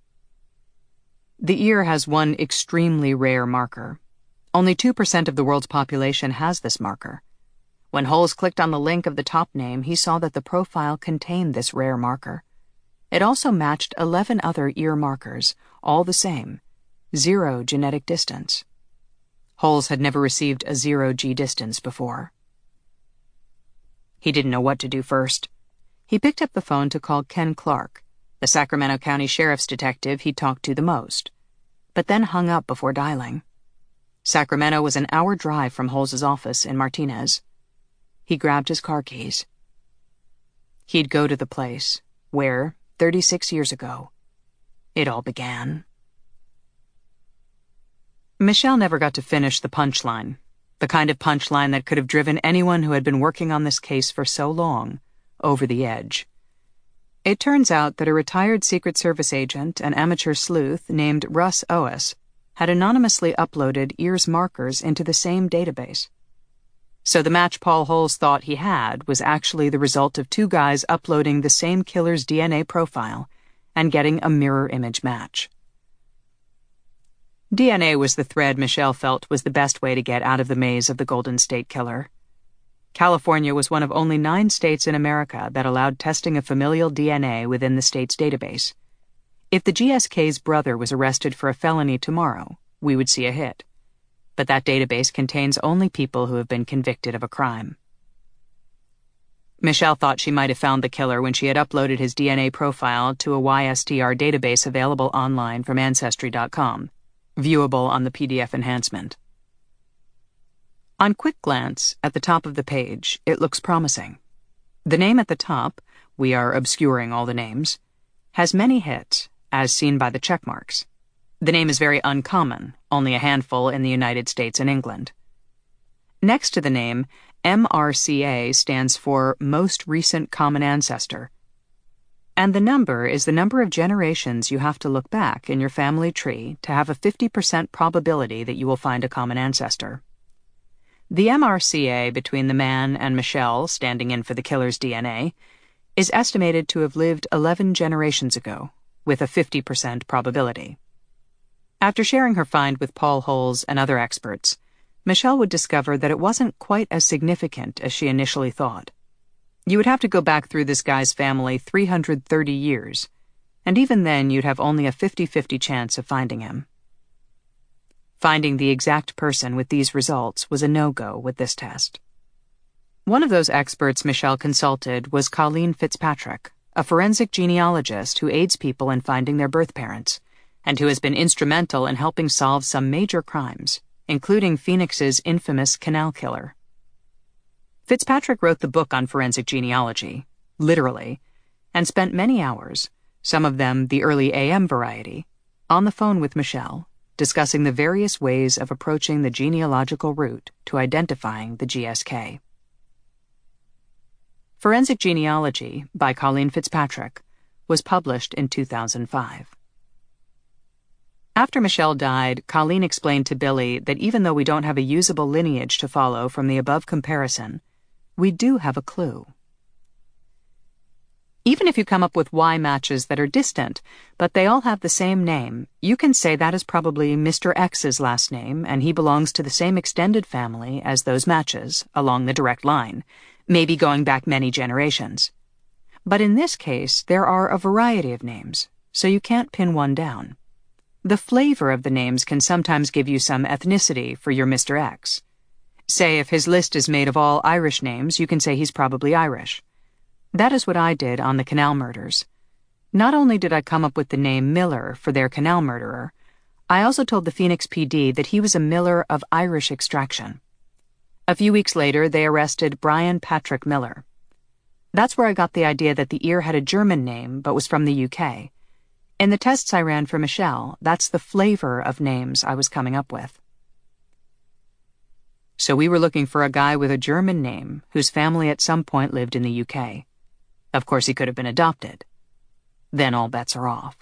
The ear has one extremely rare marker. Only two percent of the world's population has this marker. When Holmes clicked on the link of the top name, he saw that the profile contained this rare marker. It also matched eleven other ear markers, all the same, zero genetic distance. Holmes had never received a zero-G distance before. He didn't know what to do first. He picked up the phone to call Ken Clark, the Sacramento County Sheriff's detective he'd talked to the most, but then hung up before dialing. Sacramento was an hour drive from Holmes's office in Martinez. He grabbed his car keys. He'd go to the place where, thirty-six years ago, it all began. Michelle never got to finish the punchline, the kind of punchline that could have driven anyone who had been working on this case for so long over the edge. It turns out that a retired Secret Service agent and amateur sleuth named Russ Oas had anonymously uploaded ear's markers into the same database. So the match Paul Holmes thought he had was actually the result of two guys uploading the same killer's D N A profile and getting a mirror image match. D N A was the thread Michelle felt was the best way to get out of the maze of the Golden State Killer. California was one of only nine states in America that allowed testing of familial D N A within the state's database. If the G S K's brother was arrested for a felony tomorrow, we would see a hit. But that database contains only people who have been convicted of a crime. Michelle thought she might have found the killer when she had uploaded his D N A profile to a Y S T R database available online from Ancestry dot com. Viewable on the P D F enhancement. On quick glance, at the top of the page, it looks promising. The name at the top, we are obscuring all the names, has many hits, as seen by the check marks. The name is very uncommon, only a handful in the United States and England. Next to the name, M R C A stands for Most Recent Common Ancestor. And the number is the number of generations you have to look back in your family tree to have a fifty percent probability that you will find a common ancestor. The M R C A between the man and Michelle, standing in for the killer's D N A, is estimated to have lived eleven generations ago, with a fifty percent probability. After sharing her find with Paul Holmes and other experts, Michelle would discover that it wasn't quite as significant as she initially thought. You would have to go back through this guy's family three hundred thirty years, and even then you'd have only a fifty-fifty chance of finding him. Finding the exact person with these results was a no-go with this test. One of those experts Michelle consulted was Colleen Fitzpatrick, a forensic genealogist who aids people in finding their birth parents, and who has been instrumental in helping solve some major crimes, including Phoenix's infamous Canal Killer. Fitzpatrick wrote the book on forensic genealogy, literally, and spent many hours, some of them the early A M variety, on the phone with Michelle, discussing the various ways of approaching the genealogical route to identifying the G S K. Forensic Genealogy by Colleen Fitzpatrick was published in two thousand five. After Michelle died, Colleen explained to Billy that even though we don't have a usable lineage to follow from the above comparison, we do have a clue. Even if you come up with Y matches that are distant, but they all have the same name, you can say that is probably Mister X's last name, and he belongs to the same extended family as those matches, along the direct line, maybe going back many generations. But in this case, there are a variety of names, so you can't pin one down. The flavor of the names can sometimes give you some ethnicity for your Mister X. Say if his list is made of all Irish names, you can say he's probably Irish. That is what I did on the Canal murders. Not only did I come up with the name Miller for their Canal murderer, I also told the Phoenix P D that he was a Miller of Irish extraction. A few weeks later, they arrested Brian Patrick Miller. That's where I got the idea that the ear had a German name but was from the U K. In the tests I ran for Michelle, that's the flavor of names I was coming up with. So we were looking for a guy with a German name whose family at some point lived in the U K. Of course, he could have been adopted. Then all bets are off.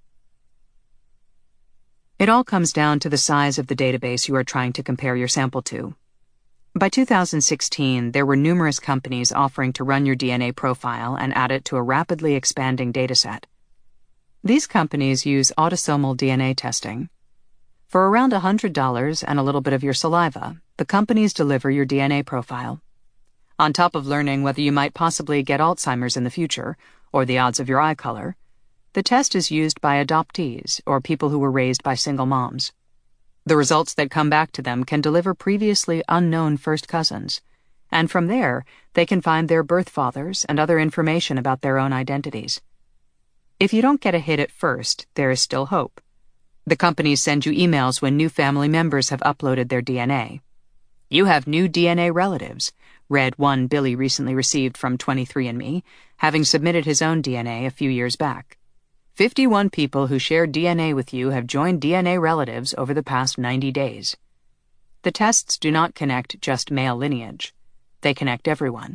It all comes down to the size of the database you are trying to compare your sample to. By two thousand sixteen, there were numerous companies offering to run your D N A profile and add it to a rapidly expanding dataset. These companies use autosomal D N A testing. For around one hundred dollars and a little bit of your saliva, the companies deliver your D N A profile. On top of learning whether you might possibly get Alzheimer's in the future, or the odds of your eye color, the test is used by adoptees or people who were raised by single moms. The results that come back to them can deliver previously unknown first cousins, and from there, they can find their birth fathers and other information about their own identities. If you don't get a hit at first, there is still hope. The companies send you emails when new family members have uploaded their D N A. You have new D N A relatives, read one Billy recently received from twenty-three and me, having submitted his own D N A a few years back. fifty-one people who share D N A with you have joined D N A relatives over the past ninety days. The tests do not connect just male lineage. They connect everyone.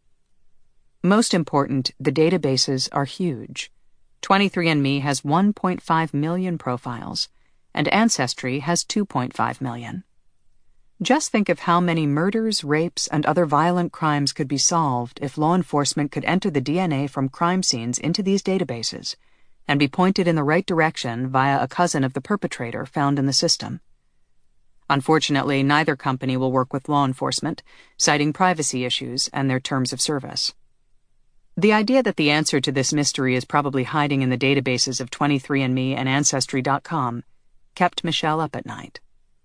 Most important, the databases are huge. twenty-three and me has one point five million profiles, and Ancestry has two point five million. Just think of how many murders, rapes, and other violent crimes could be solved if law enforcement could enter the D N A from crime scenes into these databases and be pointed in the right direction via a cousin of the perpetrator found in the system. Unfortunately, neither company will work with law enforcement, citing privacy issues and their terms of service. The idea that the answer to this mystery is probably hiding in the databases of twenty-three and me and Ancestry dot com kept Michelle up at night.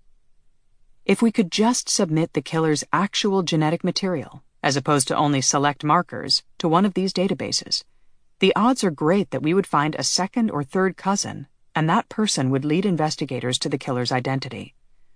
If we could just submit the killer's actual genetic material, as opposed to only select markers, to one of these databases, the odds are great that we would find a second or third cousin, and that person would lead investigators to the killer's identity.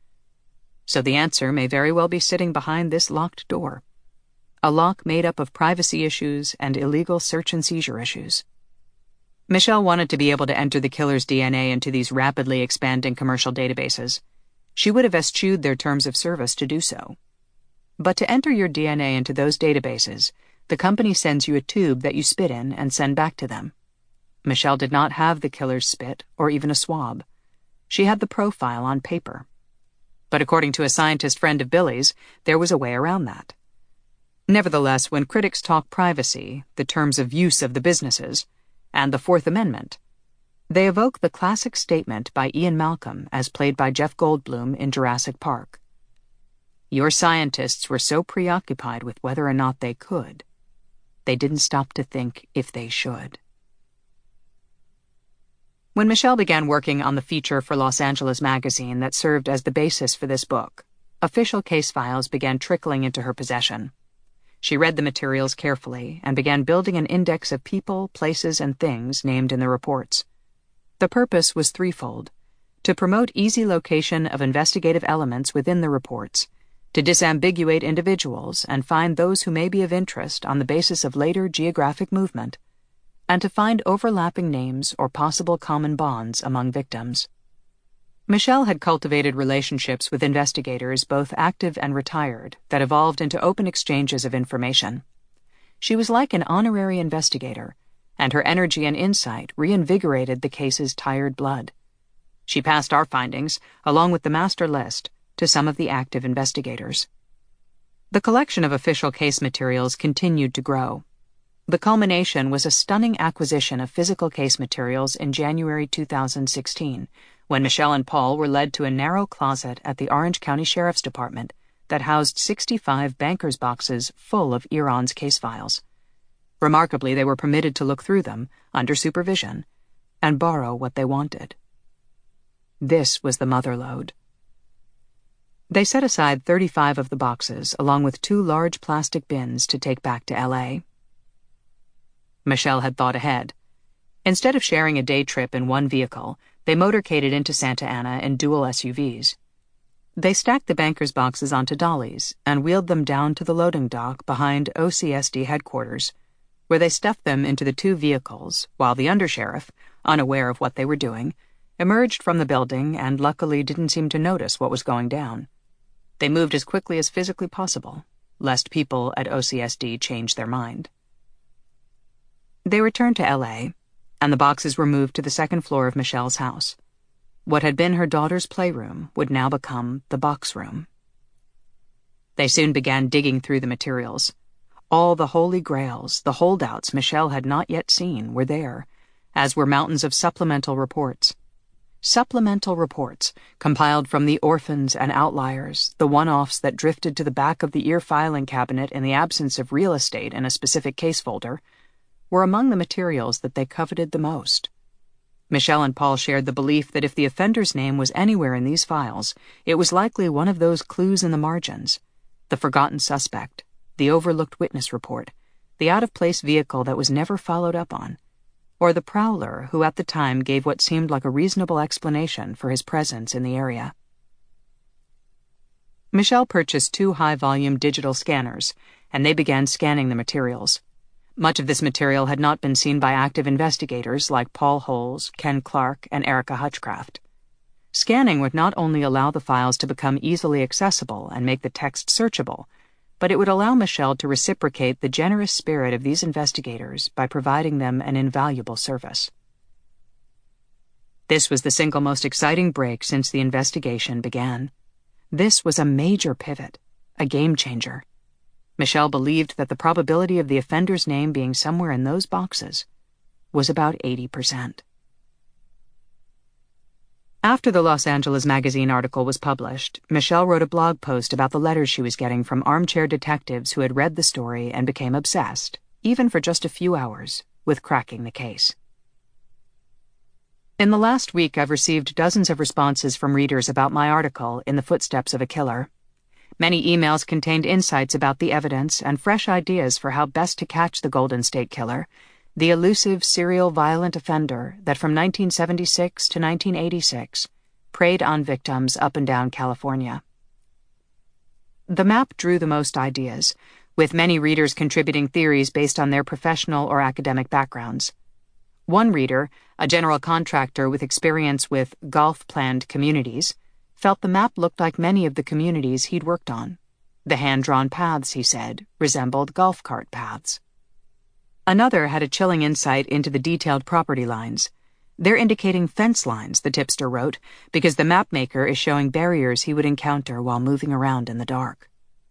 So the answer may very well be sitting behind this locked door. A lock made up of privacy issues and illegal search and seizure issues. Michelle wanted to be able to enter the killer's D N A into these rapidly expanding commercial databases. She would have eschewed their terms of service to do so. But to enter your D N A into those databases, the company sends you a tube that you spit in and send back to them. Michelle did not have the killer's spit or even a swab. She had the profile on paper. But according to a scientist friend of Billy's, there was a way around that. Nevertheless, when critics talk privacy, the terms of use of the businesses, and the Fourth Amendment, they evoke the classic statement by Ian Malcolm as played by Jeff Goldblum in Jurassic Park. Your scientists were so preoccupied with whether or not they could, they didn't stop to think if they should. When Michelle began working on the feature for Los Angeles Magazine that served as the basis for this book, official case files began trickling into her possession. She read the materials carefully and began building an index of people, places, and things named in the reports. The purpose was threefold: to promote easy location of investigative elements within the reports, to disambiguate individuals and find those who may be of interest on the basis of later geographic movement, and to find overlapping names or possible common bonds among victims. Michelle had cultivated relationships with investigators, both active and retired, that evolved into open exchanges of information. She was like an honorary investigator, and her energy and insight reinvigorated the case's tired blood. She passed our findings, along with the master list, to some of the active investigators. The collection of official case materials continued to grow. The culmination was a stunning acquisition of physical case materials in January two thousand sixteen, when Michelle and Paul were led to a narrow closet at the Orange County Sheriff's Department that housed sixty-five bankers' boxes full of Iran's case files. Remarkably, they were permitted to look through them, under supervision, and borrow what they wanted. This was the mother lode. They set aside thirty-five of the boxes, along with two large plastic bins to take back to L A. Michelle had thought ahead. Instead of sharing a day trip in one vehicle, they motorcaded into Santa Ana in dual S U Vs. They stacked the bankers' boxes onto dollies and wheeled them down to the loading dock behind O C S D headquarters, where they stuffed them into the two vehicles while the undersheriff, unaware of what they were doing, emerged from the building and luckily didn't seem to notice what was going down. They moved as quickly as physically possible, lest people at O C S D change their mind. They returned to L A, and the boxes were moved to the second floor of Michelle's house. What had been her daughter's playroom would now become the box room. They soon began digging through the materials. All the holy grails, the holdouts Michelle had not yet seen, were there, as were mountains of supplemental reports. Supplemental reports, compiled from the orphans and outliers, the one-offs that drifted to the back of the ear filing cabinet in the absence of real estate in a specific case folder, were among the materials that they coveted the most. Michelle and Paul shared the belief that if the offender's name was anywhere in these files, it was likely one of those clues in the margins: the forgotten suspect, the overlooked witness report, the out-of-place vehicle that was never followed up on, or the prowler who at the time gave what seemed like a reasonable explanation for his presence in the area. Michelle purchased two high-volume digital scanners, and they began scanning the materials. Much of this material had not been seen by active investigators like Paul Holes, Ken Clark, and Erica Hutchcraft. Scanning would not only allow the files to become easily accessible and make the text searchable, but it would allow Michelle to reciprocate the generous spirit of these investigators by providing them an invaluable service. This was the single most exciting break since the investigation began. This was a major pivot, a game changer. Michelle believed that the probability of the offender's name being somewhere in those boxes was about eighty percent. After the Los Angeles Magazine article was published, Michelle wrote a blog post about the letters she was getting from armchair detectives who had read the story and became obsessed, even for just a few hours, with cracking the case. In the last week, I've received dozens of responses from readers about my article, In the Footsteps of a Killer. Many emails contained insights about the evidence and fresh ideas for how best to catch the Golden State Killer, the elusive serial violent offender that from nineteen seventy-six to nineteen eighty-six preyed on victims up and down California. The map drew the most ideas, with many readers contributing theories based on their professional or academic backgrounds. One reader, a general contractor with experience with golf-planned communities, felt the map looked like many of the communities he'd worked on. The hand-drawn paths, he said, resembled golf cart paths. Another had a chilling insight into the detailed property lines. They're indicating fence lines, the tipster wrote, because the mapmaker is showing barriers he would encounter while moving around in the dark.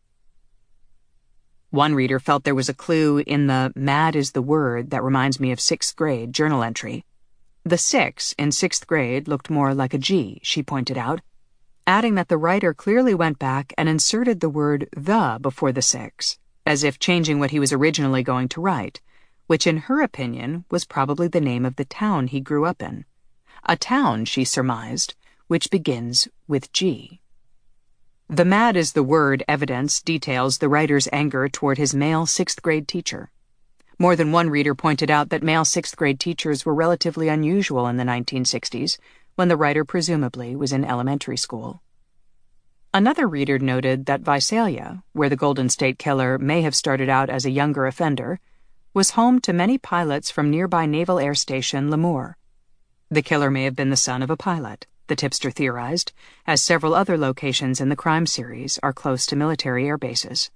One reader felt there was a clue in the "mad is the word that reminds me of sixth grade" journal entry. The six in sixth grade looked more like a G, she pointed out, adding that the writer clearly went back and inserted the word "the" before the six, as if changing what he was originally going to write, which in her opinion was probably the name of the town he grew up in. A town, she surmised, which begins with G. The "mad is the word" evidence details the writer's anger toward his male sixth-grade teacher. More than one reader pointed out that male sixth-grade teachers were relatively unusual in the nineteen sixties, when the writer presumably was in elementary school. Another reader noted that Visalia, where the Golden State Killer may have started out as a younger offender, was home to many pilots from nearby Naval Air Station Lemoore. The killer may have been the son of a pilot, the tipster theorized, as several other locations in the crime series are close to military air bases.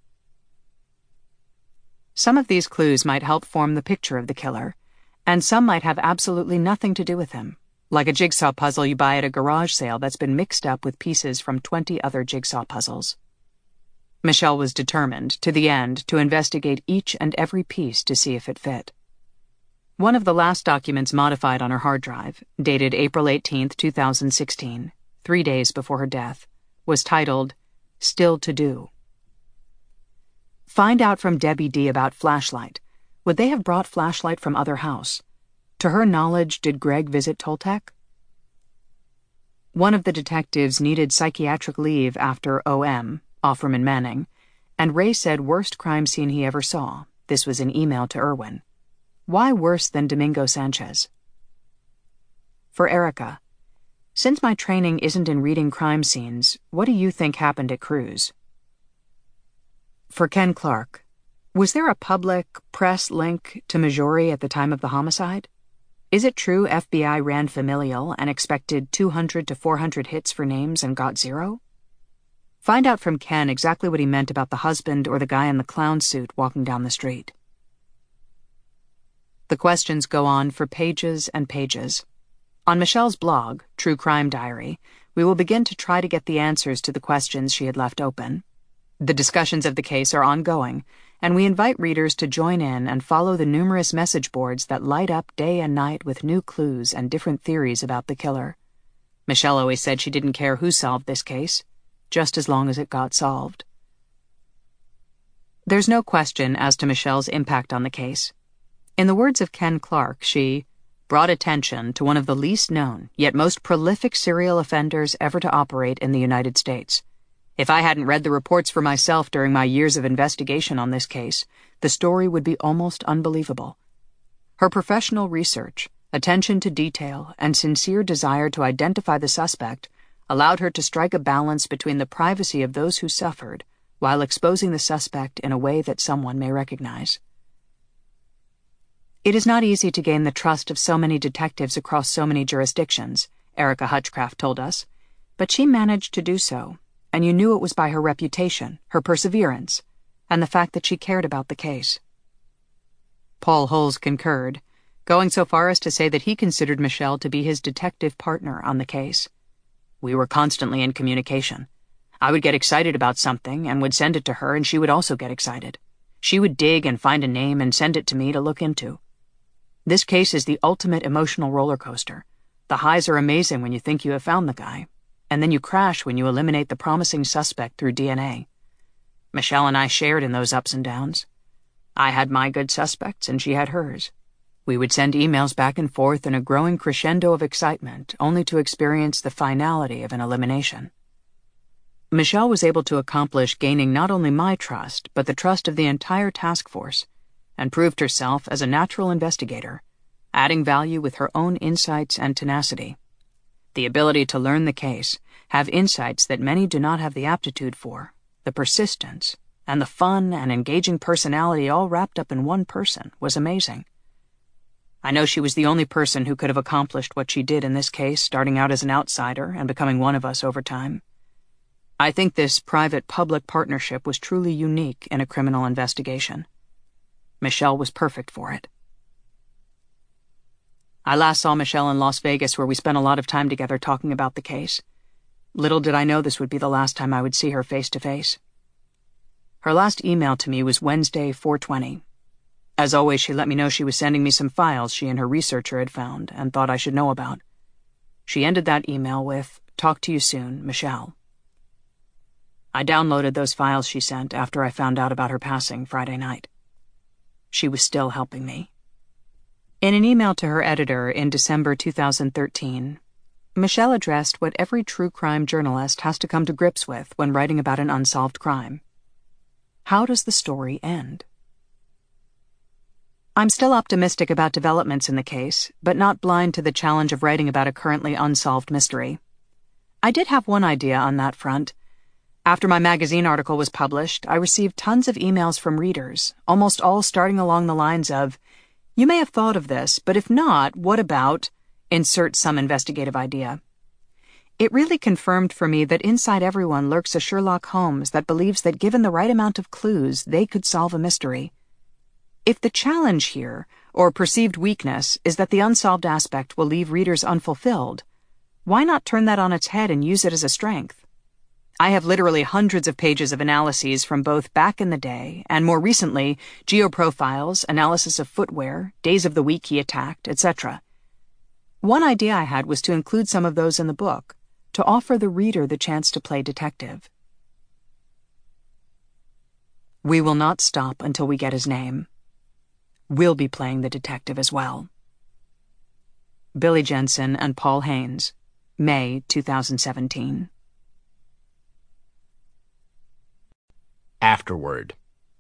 Some of these clues might help form the picture of the killer, and some might have absolutely nothing to do with him, like a jigsaw puzzle you buy at a garage sale that's been mixed up with pieces from twenty other jigsaw puzzles. Michelle was determined, to the end, to investigate each and every piece to see if it fit. One of the last documents modified on her hard drive, dated April eighteenth, two thousand sixteen, three days before her death, was titled, Still to Do. Find out from Debbie D. about Flashlight. Would they have brought Flashlight from other house? To her knowledge, did Greg visit Toltec? One of the detectives needed psychiatric leave after O M, Offerman Manning, and Ray said worst crime scene he ever saw. This was an email to Irwin. Why worse than Domingo Sanchez? For Erica, since my training isn't in reading crime scenes, what do you think happened at Cruz? For Ken Clark, was there a public press link to Majori at the time of the homicide? Is it true F B I ran Familial and expected two hundred to four hundred hits for names and got zero? Find out from Ken exactly what he meant about the husband or the guy in the clown suit walking down the street. The questions go on for pages and pages. On Michelle's blog, True Crime Diary, we will begin to try to get the answers to the questions she had left open. The discussions of the case are ongoing, and we invite readers to join in and follow the numerous message boards that light up day and night with new clues and different theories about the killer. Michelle always said she didn't care who solved this case, just as long as it got solved. There's no question as to Michelle's impact on the case. In the words of Ken Clark, she brought attention to one of the least known, yet most prolific serial offenders ever to operate in the United States. If I hadn't read the reports for myself during my years of investigation on this case, the story would be almost unbelievable. Her professional research, attention to detail, and sincere desire to identify the suspect allowed her to strike a balance between the privacy of those who suffered while exposing the suspect in a way that someone may recognize. It is not easy to gain the trust of so many detectives across so many jurisdictions, Erica Hutchcraft told us, but she managed to do so, and you knew it was by her reputation, her perseverance, and the fact that she cared about the case. Paul Holes concurred, going so far as to say that he considered Michelle to be his detective partner on the case. We were constantly in communication. I would get excited about something and would send it to her, and she would also get excited. She would dig and find a name and send it to me to look into. This case is the ultimate emotional roller coaster. The highs are amazing when you think you have found the guy, and then you crash when you eliminate the promising suspect through D N A. Michelle and I shared in those ups and downs. I had my good suspects, and she had hers. We would send emails back and forth in a growing crescendo of excitement, only to experience the finality of an elimination. Michelle was able to accomplish gaining not only my trust, but the trust of the entire task force, and proved herself as a natural investigator, adding value with her own insights and tenacity. The ability to learn the case, have insights that many do not have the aptitude for, the persistence, and the fun and engaging personality all wrapped up in one person was amazing. I know she was the only person who could have accomplished what she did in this case, starting out as an outsider and becoming one of us over time. I think this private-public partnership was truly unique in a criminal investigation. Michelle was perfect for it. I last saw Michelle in Las Vegas, where we spent a lot of time together talking about the case. Little did I know this would be the last time I would see her face to face. Her last email to me was Wednesday, four twenty. As always, she let me know she was sending me some files she and her researcher had found and thought I should know about. She ended that email with, "Talk to you soon, Michelle." I downloaded those files she sent after I found out about her passing Friday night. She was still helping me. In an email to her editor in December two thousand thirteen, Michelle addressed what every true crime journalist has to come to grips with when writing about an unsolved crime. How does the story end? I'm still optimistic about developments in the case, but not blind to the challenge of writing about a currently unsolved mystery. I did have one idea on that front. After my magazine article was published, I received tons of emails from readers, almost all starting along the lines of, "You may have thought of this, but if not, what about," insert some investigative idea. It really confirmed for me that inside everyone lurks a Sherlock Holmes that believes that given the right amount of clues, they could solve a mystery. If the challenge here, or perceived weakness, is that the unsolved aspect will leave readers unfulfilled, why not turn that on its head and use it as a strength? I have literally hundreds of pages of analyses from both back in the day and more recently geoprofiles, analysis of footwear, days of the week he attacked, et cetera. One idea I had was to include some of those in the book, to offer the reader the chance to play detective. We will not stop until we get his name. We'll be playing the detective as well. Billy Jensen and Paul Haynes, May two thousand seventeen. Afterword.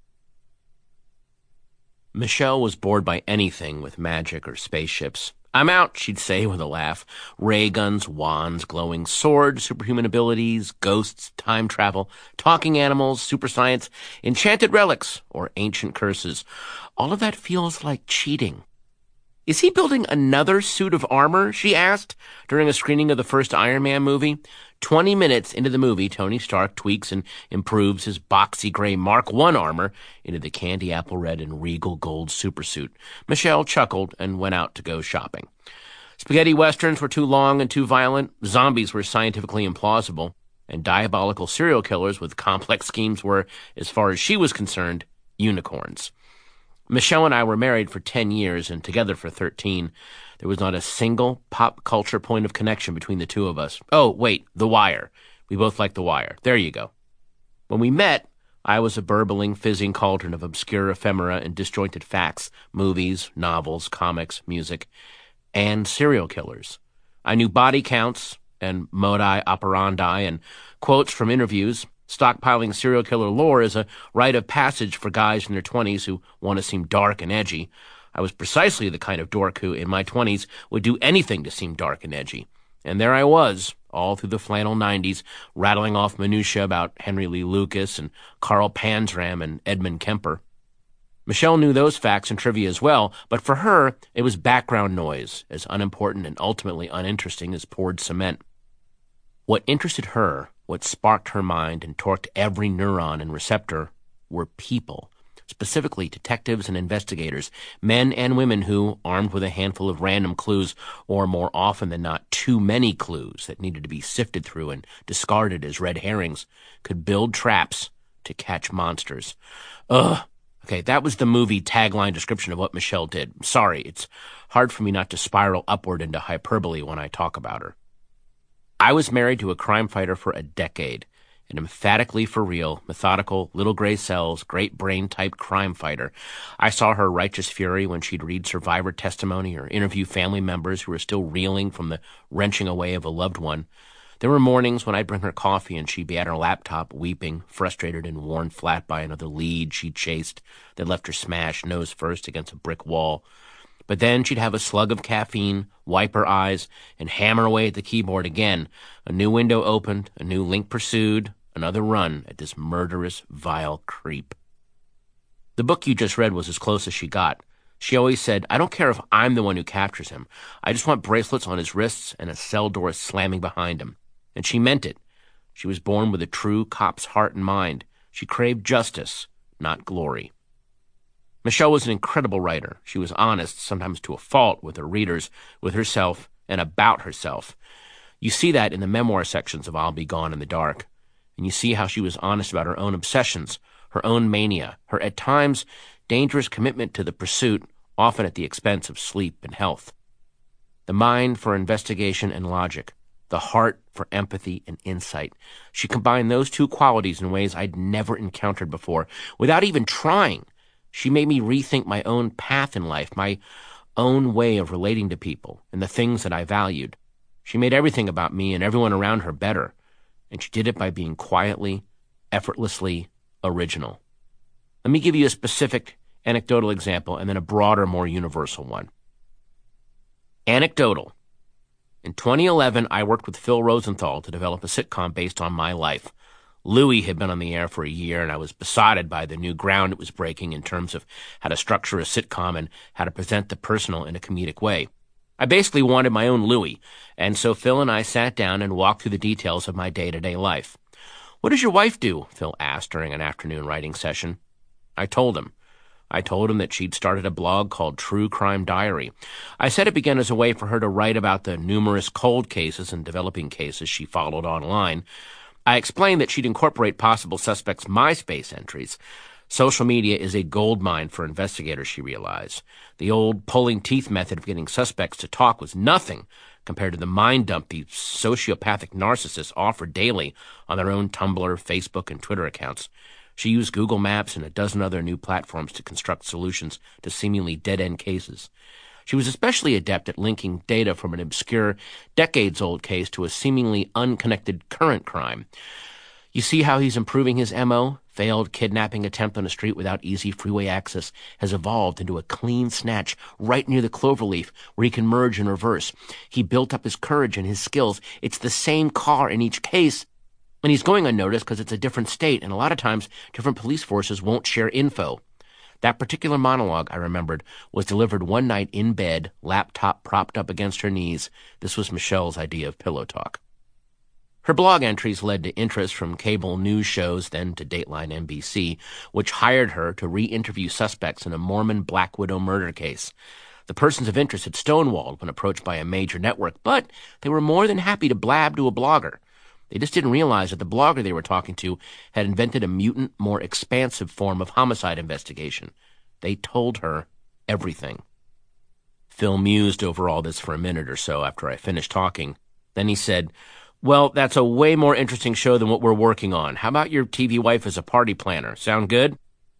Michelle was bored by anything with magic or spaceships. "I'm out," she'd say with a laugh. Ray guns, wands, glowing swords, superhuman abilities, ghosts, time travel, talking animals, super science, enchanted relics, or ancient curses. All of that feels like cheating. "Is he building another suit of armor?" she asked during a screening of the first Iron Man movie. Twenty minutes into the movie, Tony Stark tweaks and improves his boxy gray Mark one armor into the candy apple red and regal gold supersuit. Michelle chuckled and went out to go shopping. Spaghetti westerns were too long and too violent, zombies were scientifically implausible, and diabolical serial killers with complex schemes were, as far as she was concerned, unicorns. Michelle and I were married for ten years and together for thirteen. There was not a single pop culture point of connection between the two of us. Oh, wait, The Wire. We both liked The Wire. There you go. When we met, I was a burbling, fizzing cauldron of obscure ephemera and disjointed facts, movies, novels, comics, music, and serial killers. I knew body counts and modi operandi and quotes from interviews. Stockpiling serial killer lore is a rite of passage for guys in their twenties who want to seem dark and edgy. I was precisely the kind of dork who, in my twenties, would do anything to seem dark and edgy. And there I was, all through the flannel nineties, rattling off minutiae about Henry Lee Lucas and Carl Panzram and Edmund Kemper. Michelle knew those facts and trivia as well, but for her, it was background noise, as unimportant and ultimately uninteresting as poured cement. What interested her, what sparked her mind and torqued every neuron and receptor, were people. Specifically detectives and investigators, men and women who, armed with a handful of random clues, or more often than not too many clues that needed to be sifted through and discarded as red herrings, could build traps to catch monsters. Ugh. Okay, that was the movie tagline description of what Michelle did. Sorry, it's hard for me not to spiral upward into hyperbole when I talk about her. I was married to a crime fighter for a decade. An emphatically for real, methodical, little gray cells, great brain-type crime fighter. I saw her righteous fury when she'd read survivor testimony or interview family members who were still reeling from the wrenching away of a loved one. There were mornings when I'd bring her coffee and she'd be at her laptop weeping, frustrated and worn flat by another lead she'd chased that left her smashed nose first against a brick wall. But then she'd have a slug of caffeine, wipe her eyes, and hammer away at the keyboard again. A new window opened, a new link pursued, another run at this murderous, vile creep. The book you just read was as close as she got. She always said, "I don't care if I'm the one who captures him. I just want bracelets on his wrists and a cell door slamming behind him." And she meant it. She was born with a true cop's heart and mind. She craved justice, not glory. Michelle was an incredible writer. She was honest, sometimes to a fault, with her readers, with herself, and about herself. You see that in the memoir sections of I'll Be Gone in the Dark. And you see how she was honest about her own obsessions, her own mania, her at times dangerous commitment to the pursuit, often at the expense of sleep and health. The mind for investigation and logic, the heart for empathy and insight. She combined those two qualities in ways I'd never encountered before, without even trying. She made me rethink my own path in life, my own way of relating to people and the things that I valued. She made everything about me and everyone around her better, and she did it by being quietly, effortlessly original. Let me give you a specific anecdotal example and then a broader, more universal one. Anecdotal. In twenty eleven, I worked with Phil Rosenthal to develop a sitcom based on my life. Louie had been on the air for a year, and I was besotted by the new ground it was breaking in terms of how to structure a sitcom and how to present the personal in a comedic way. I basically wanted my own Louie, and so Phil and I sat down and walked through the details of my day-to-day life. "What does your wife do?" Phil asked during an afternoon writing session. I told him. I told him that she'd started a blog called True Crime Diary. I said it began as a way for her to write about the numerous cold cases and developing cases she followed online. I explained that she'd incorporate possible suspects' MySpace entries. Social media is a goldmine for investigators, she realized. The old pulling teeth method of getting suspects to talk was nothing compared to the mind dump these sociopathic narcissists offer daily on their own Tumblr, Facebook, and Twitter accounts. She used Google Maps and a dozen other new platforms to construct solutions to seemingly dead-end cases. She was especially adept at linking data from an obscure, decades-old case to a seemingly unconnected current crime. You see how he's improving his M O? Failed kidnapping attempt on a street without easy freeway access has evolved into a clean snatch right near the cloverleaf where he can merge and reverse. He built up his courage and his skills. It's the same car in each case. And he's going unnoticed because it's a different state, and a lot of times different police forces won't share info. That particular monologue, I remembered, was delivered one night in bed, laptop propped up against her knees. This was Michelle's idea of pillow talk. Her blog entries led to interest from cable news shows, then to Dateline N B C, which hired her to re-interview suspects in a Mormon Black Widow murder case. The persons of interest had stonewalled when approached by a major network, but they were more than happy to blab to a blogger. They just didn't realize that the blogger they were talking to had invented a mutant, more expansive form of homicide investigation. They told her everything. Phil mused over all this for a minute or so after I finished talking. Then he said, "Well, that's a way more interesting show than what we're working on. How about your T V wife as a party planner? Sound good?"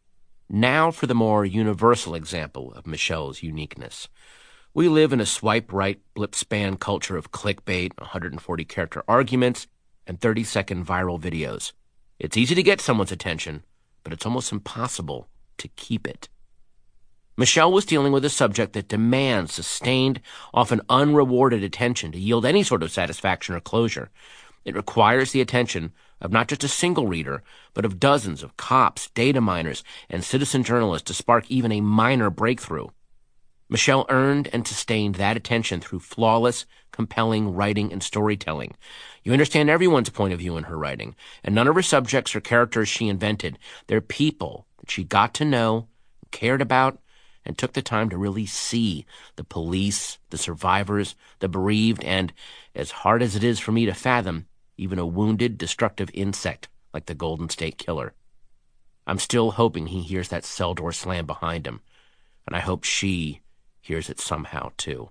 Now for the more universal example of Michelle's uniqueness. We live in a swipe-right, blip-span culture of clickbait, one hundred forty character arguments, and thirty-second viral videos. It's easy to get someone's attention, but it's almost impossible to keep it. Michelle was dealing with a subject that demands sustained, often unrewarded attention to yield any sort of satisfaction or closure. It requires the attention of not just a single reader, but of dozens of cops, data miners, and citizen journalists to spark even a minor breakthrough. Michelle earned and sustained that attention through flawless, compelling writing and storytelling. You understand everyone's point of view in her writing, and none of her subjects or characters she invented. They're people that she got to know, cared about, and took the time to really see: the police, the survivors, the bereaved, and, as hard as it is for me to fathom, even a wounded, destructive insect like the Golden State Killer. I'm still hoping he hears that cell door slam behind him, and I hope she hears it somehow, too.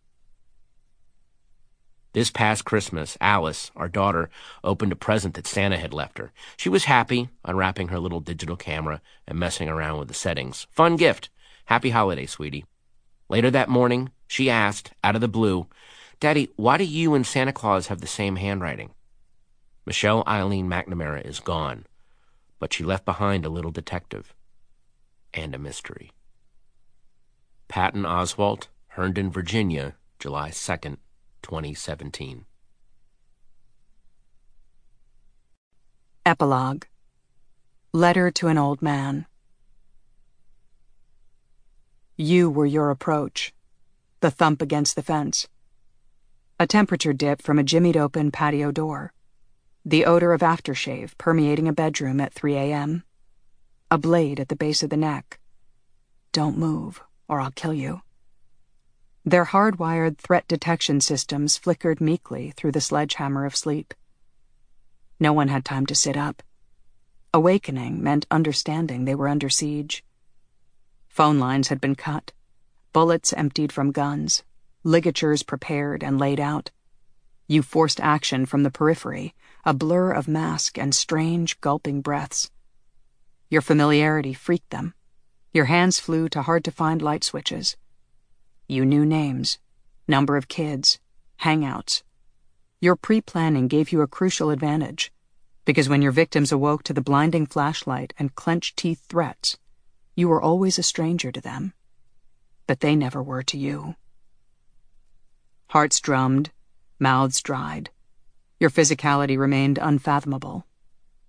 This past Christmas, Alice, our daughter, opened a present that Santa had left her. She was happy, unwrapping her little digital camera and messing around with the settings. Fun gift. Happy holiday, sweetie. Later that morning, she asked, out of the blue, "Daddy, why do you and Santa Claus have the same handwriting?" Michelle Eileen McNamara is gone, but she left behind a little detective and a mystery. Patton Oswalt, Herndon, Virginia, July second, twenty seventeen. Epilogue. Letter to an Old Man. You were your approach, the thump against the fence. A temperature dip from a jimmied-open patio door. The odor of aftershave permeating a bedroom at three a.m. A blade at the base of the neck. Don't move, or I'll kill you. Their hardwired threat detection systems flickered meekly through the sledgehammer of sleep. No one had time to sit up. Awakening meant understanding they were under siege. Phone lines had been cut, bullets emptied from guns, ligatures prepared and laid out. You forced action from the periphery, a blur of mask and strange, gulping breaths. Your familiarity freaked them. Your hands flew to hard-to-find light switches. You knew names, number of kids, hangouts. Your pre-planning gave you a crucial advantage, because when your victims awoke to the blinding flashlight and clenched-teeth threats, you were always a stranger to them. But they never were to you. Hearts drummed, mouths dried. Your physicality remained unfathomable.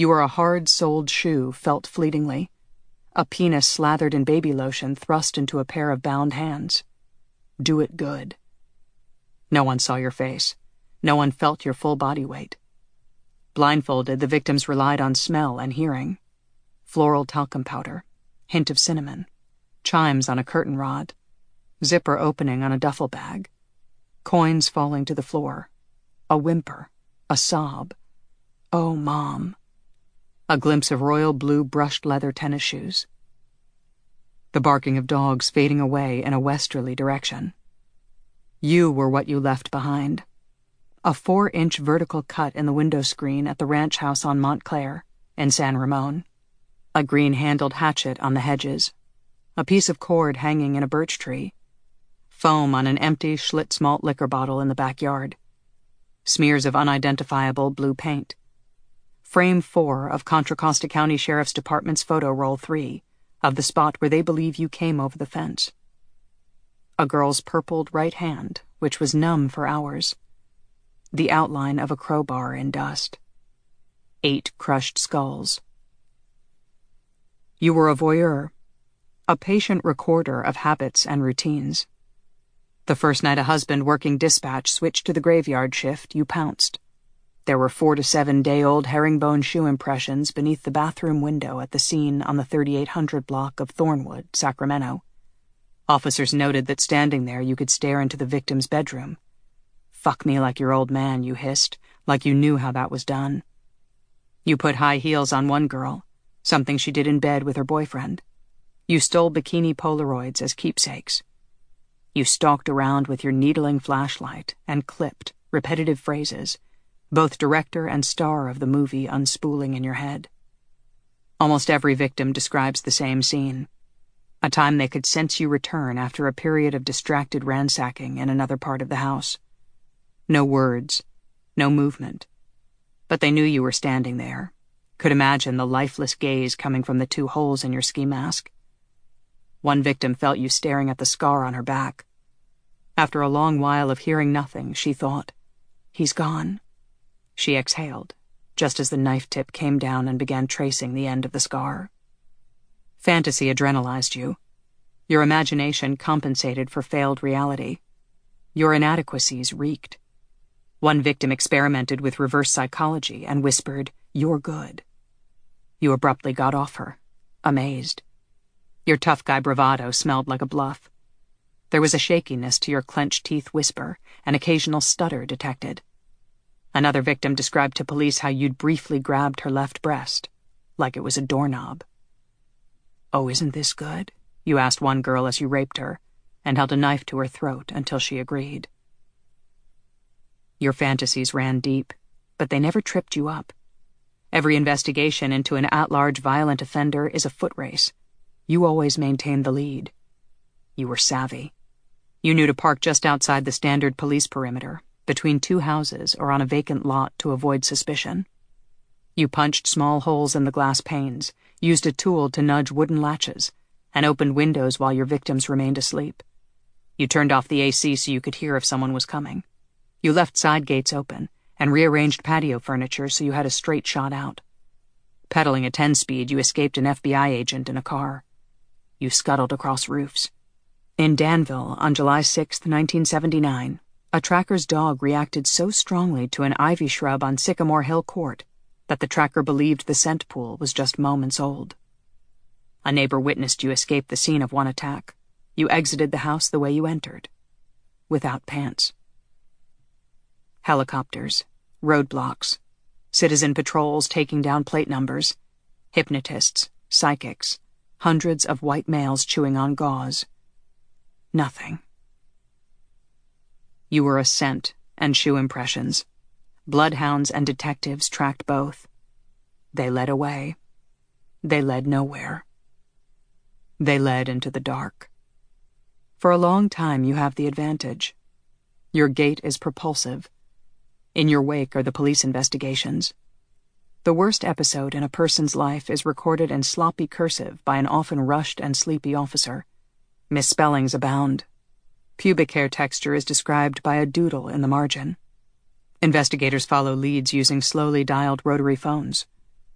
You were a hard-soled shoe felt fleetingly, a penis slathered in baby lotion thrust into a pair of bound hands. Do it good. No one saw your face. No one felt your full body weight. Blindfolded, the victims relied on smell and hearing. Floral talcum powder, hint of cinnamon, chimes on a curtain rod, zipper opening on a duffel bag, coins falling to the floor, a whimper, a sob. Oh, Mom. A glimpse of royal blue brushed leather tennis shoes. The barking of dogs fading away in a westerly direction. You were what you left behind. A four-inch vertical cut in the window screen at the ranch house on Montclair, in San Ramon. A green-handled hatchet on the hedges. A piece of cord hanging in a birch tree. Foam on an empty Schlitz malt liquor bottle in the backyard. Smears of unidentifiable blue paint. Frame four of Contra Costa County Sheriff's Department's photo roll three of the spot where they believe you came over the fence. A girl's purpled right hand, which was numb for hours. The outline of a crowbar in dust. Eight crushed skulls. You were a voyeur, a patient recorder of habits and routines. The first night a husband working dispatch switched to the graveyard shift, you pounced. There were four to seven day-old herringbone shoe impressions beneath the bathroom window at the scene on the thirty-eight hundred block of Thornwood, Sacramento. Officers noted that standing there you could stare into the victim's bedroom. Fuck me like your old man, you hissed, like you knew how that was done. You put high heels on one girl, something she did in bed with her boyfriend. You stole bikini Polaroids as keepsakes. You stalked around with your needling flashlight and clipped repetitive phrases, both director and star of the movie unspooling in your head. Almost every victim describes the same scene, a time they could sense you return after a period of distracted ransacking in another part of the house. No words, no movement, but they knew you were standing there, could imagine the lifeless gaze coming from the two holes in your ski mask. One victim felt you staring at the scar on her back. After a long while of hearing nothing, she thought, "He's gone." She exhaled, just as the knife tip came down and began tracing the end of the scar. Fantasy adrenalized you. Your imagination compensated for failed reality. Your inadequacies reeked. One victim experimented with reverse psychology and whispered, "You're good." You abruptly got off her, amazed. Your tough guy bravado smelled like a bluff. There was a shakiness to your clenched teeth whisper, an occasional stutter detected. Another victim described to police how you'd briefly grabbed her left breast, like it was a doorknob. "Oh, isn't this good?" you asked one girl as you raped her, and held a knife to her throat until she agreed. Your fantasies ran deep, but they never tripped you up. Every investigation into an at-large violent offender is a foot race. You always maintained the lead. You were savvy. You knew to park just outside the standard police perimeter, between two houses or on a vacant lot to avoid suspicion. You punched small holes in the glass panes, used a tool to nudge wooden latches, and opened windows while your victims remained asleep. You turned off the A C so you could hear if someone was coming. You left side gates open and rearranged patio furniture so you had a straight shot out. Pedaling at ten-speed, you escaped an F B I agent in a car. You scuttled across roofs. In Danville, on July sixth, nineteen seventy-nine, a tracker's dog reacted so strongly to an ivy shrub on Sycamore Hill Court that the tracker believed the scent pool was just moments old. A neighbor witnessed you escape the scene of one attack. You exited the house the way you entered, without pants. Helicopters, roadblocks, citizen patrols taking down plate numbers, hypnotists, psychics, hundreds of white males chewing on gauze. Nothing. You were a scent and shoe impressions. Bloodhounds and detectives tracked both. They led away. They led nowhere. They led into the dark. For a long time you have the advantage. Your gait is propulsive. In your wake are the police investigations. The worst episode in a person's life is recorded in sloppy cursive by an often rushed and sleepy officer. Misspellings abound. Pubic hair texture is described by a doodle in the margin. Investigators follow leads using slowly dialed rotary phones.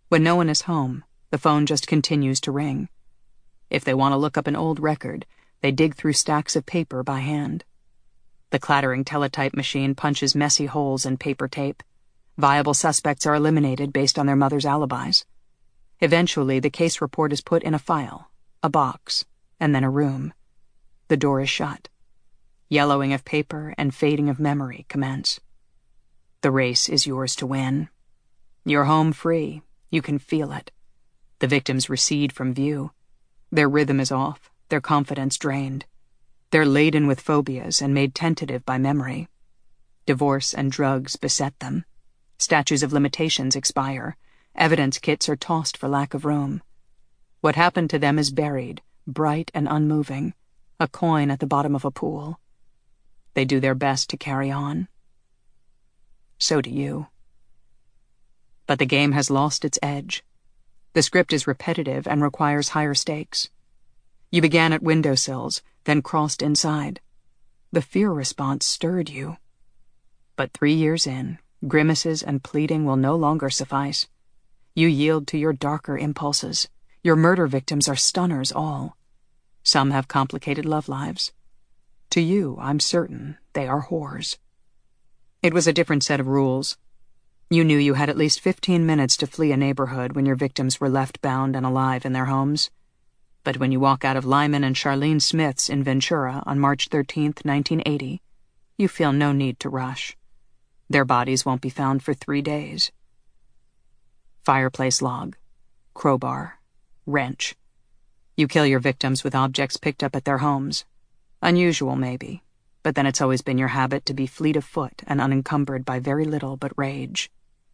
When no one is home, the phone just continues to ring. If they want to look up an old record, they dig through stacks of paper by hand. The clattering teletype machine punches messy holes in paper tape. Viable suspects are eliminated based on their mother's alibis. Eventually, the case report is put in a file, a box, and then a room. The door is shut. Yellowing of paper and fading of memory commence. The race is yours to win. You're home free. You can feel it. The victims recede from view. Their rhythm is off, their confidence drained. They're laden with phobias and made tentative by memory. Divorce and drugs beset them. Statutes of limitations expire. Evidence kits are tossed for lack of room. What happened to them is buried, bright and unmoving, a coin at the bottom of a pool. They do their best to carry on. So do you. But the game has lost its edge. The script is repetitive and requires higher stakes. You began at windowsills, then crossed inside. The fear response stirred you. But three years in, grimaces and pleading will no longer suffice. You yield to your darker impulses. Your murder victims are stunners all. Some have complicated love lives. To you, I'm certain, they are whores. It was a different set of rules. You knew you had at least fifteen minutes to flee a neighborhood when your victims were left bound and alive in their homes. But when you walk out of Lyman and Charlene Smith's in Ventura on March thirteenth, nineteen eighty, you feel no need to rush. Their bodies won't be found for three days. Fireplace log, crowbar, wrench. You kill your victims with objects picked up at their homes. Unusual, maybe, but then it's always been your habit to be fleet of foot and unencumbered by very little but rage.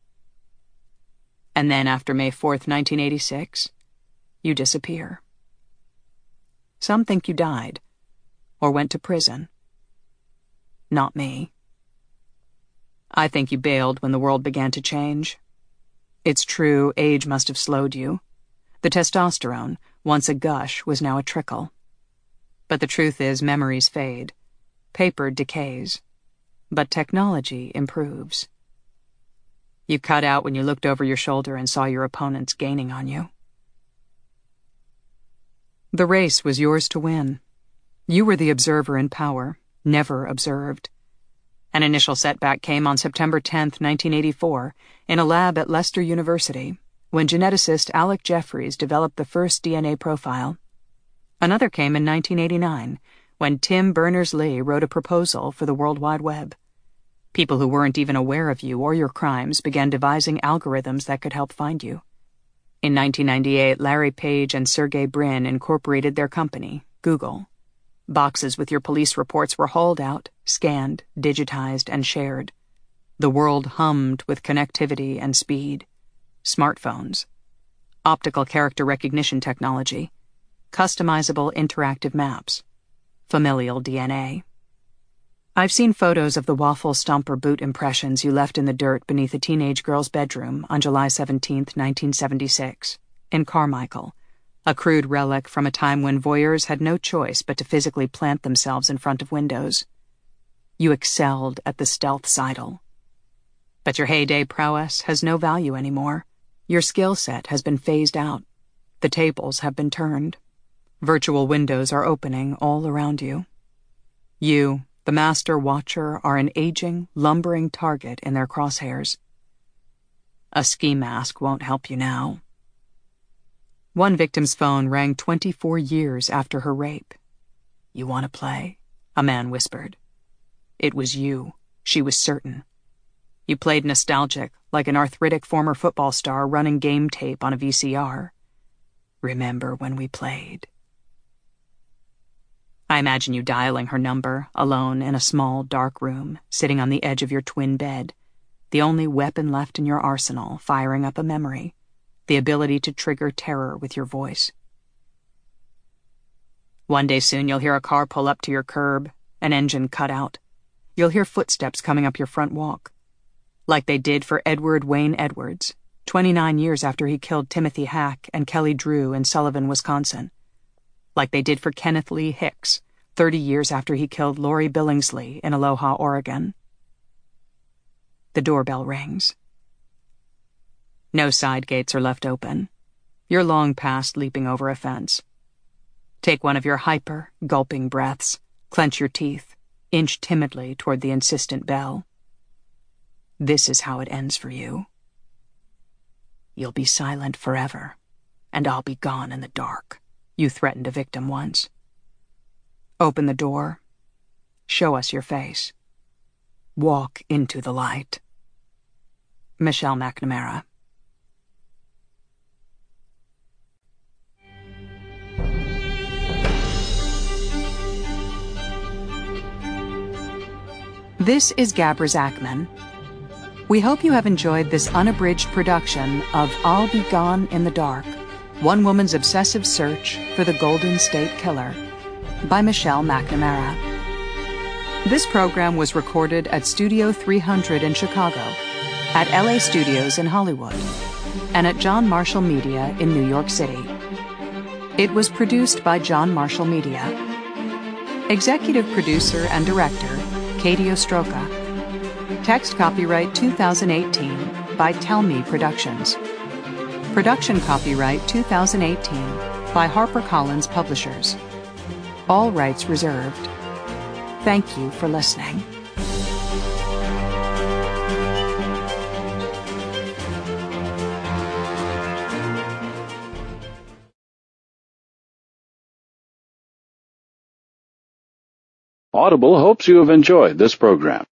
And then after May fourth, nineteen eighty-six, you disappear. Some think you died, or went to prison. Not me. I think you bailed when the world began to change. It's true, age must have slowed you. The testosterone, once a gush, was now a trickle. But the truth is, memories fade. Paper decays. But technology improves. You cut out when you looked over your shoulder and saw your opponents gaining on you. The race was yours to win. You were the observer in power, never observed. An initial setback came on September tenth, nineteen eighty-four, in a lab at Leicester University, when geneticist Alec Jeffreys developed the first D N A profile. Another came in nineteen eighty-nine, when Tim Berners-Lee wrote a proposal for the World Wide Web. People who weren't even aware of you or your crimes began devising algorithms that could help find you. In nineteen ninety-eight, Larry Page and Sergey Brin incorporated their company, Google. Boxes with your police reports were hauled out, scanned, digitized, and shared. The world hummed with connectivity and speed. Smartphones. Optical character recognition technology. Customizable interactive maps. Familial D N A. I've seen photos of the waffle stomper boot impressions you left in the dirt beneath a teenage girl's bedroom on July seventeenth, nineteen seventy-six, in Carmichael, a crude relic from a time when voyeurs had no choice but to physically plant themselves in front of windows. You excelled at the stealth sidle. But your heyday prowess has no value anymore. Your skill set has been phased out. The tables have been turned. Virtual windows are opening all around you. You, the master watcher, are an aging, lumbering target in their crosshairs. A ski mask won't help you now. One victim's phone rang twenty-four years after her rape. "You want to play?" a man whispered. It was you. She was certain. You played nostalgic, like an arthritic former football star running game tape on a V C R. Remember when we played? I imagine you dialing her number, alone in a small, dark room, sitting on the edge of your twin bed, the only weapon left in your arsenal, firing up a memory, the ability to trigger terror with your voice. One day soon you'll hear a car pull up to your curb, an engine cut out. You'll hear footsteps coming up your front walk, like they did for Edward Wayne Edwards, twenty-nine years after he killed Timothy Hack and Kelly Drew in Sullivan, Wisconsin. Like they did for Kenneth Lee Hicks, thirty years after he killed Lori Billingsley in Aloha, Oregon. The doorbell rings. No side gates are left open. You're long past leaping over a fence. Take one of your hyper, gulping breaths, clench your teeth, inch timidly toward the insistent bell. This is how it ends for you. You'll be silent forever, and I'll be gone in the dark, you threatened a victim once. Open the door. Show us your face. Walk into the light. Michelle McNamara. This is Gabra Zachman. We hope you have enjoyed this unabridged production of I'll Be Gone in the Dark, One Woman's Obsessive Search for the Golden State Killer, by Michelle McNamara. This program was recorded at Studio three hundred in Chicago, at L A Studios in Hollywood, and at John Marshall Media in New York City. It was produced by John Marshall Media. Executive producer and director, Katie Ostroka. Text copyright two thousand eighteen by Tell Me Productions. Production copyright two thousand eighteen by HarperCollins Publishers. All rights reserved. Thank you for listening. Audible hopes you have enjoyed this program.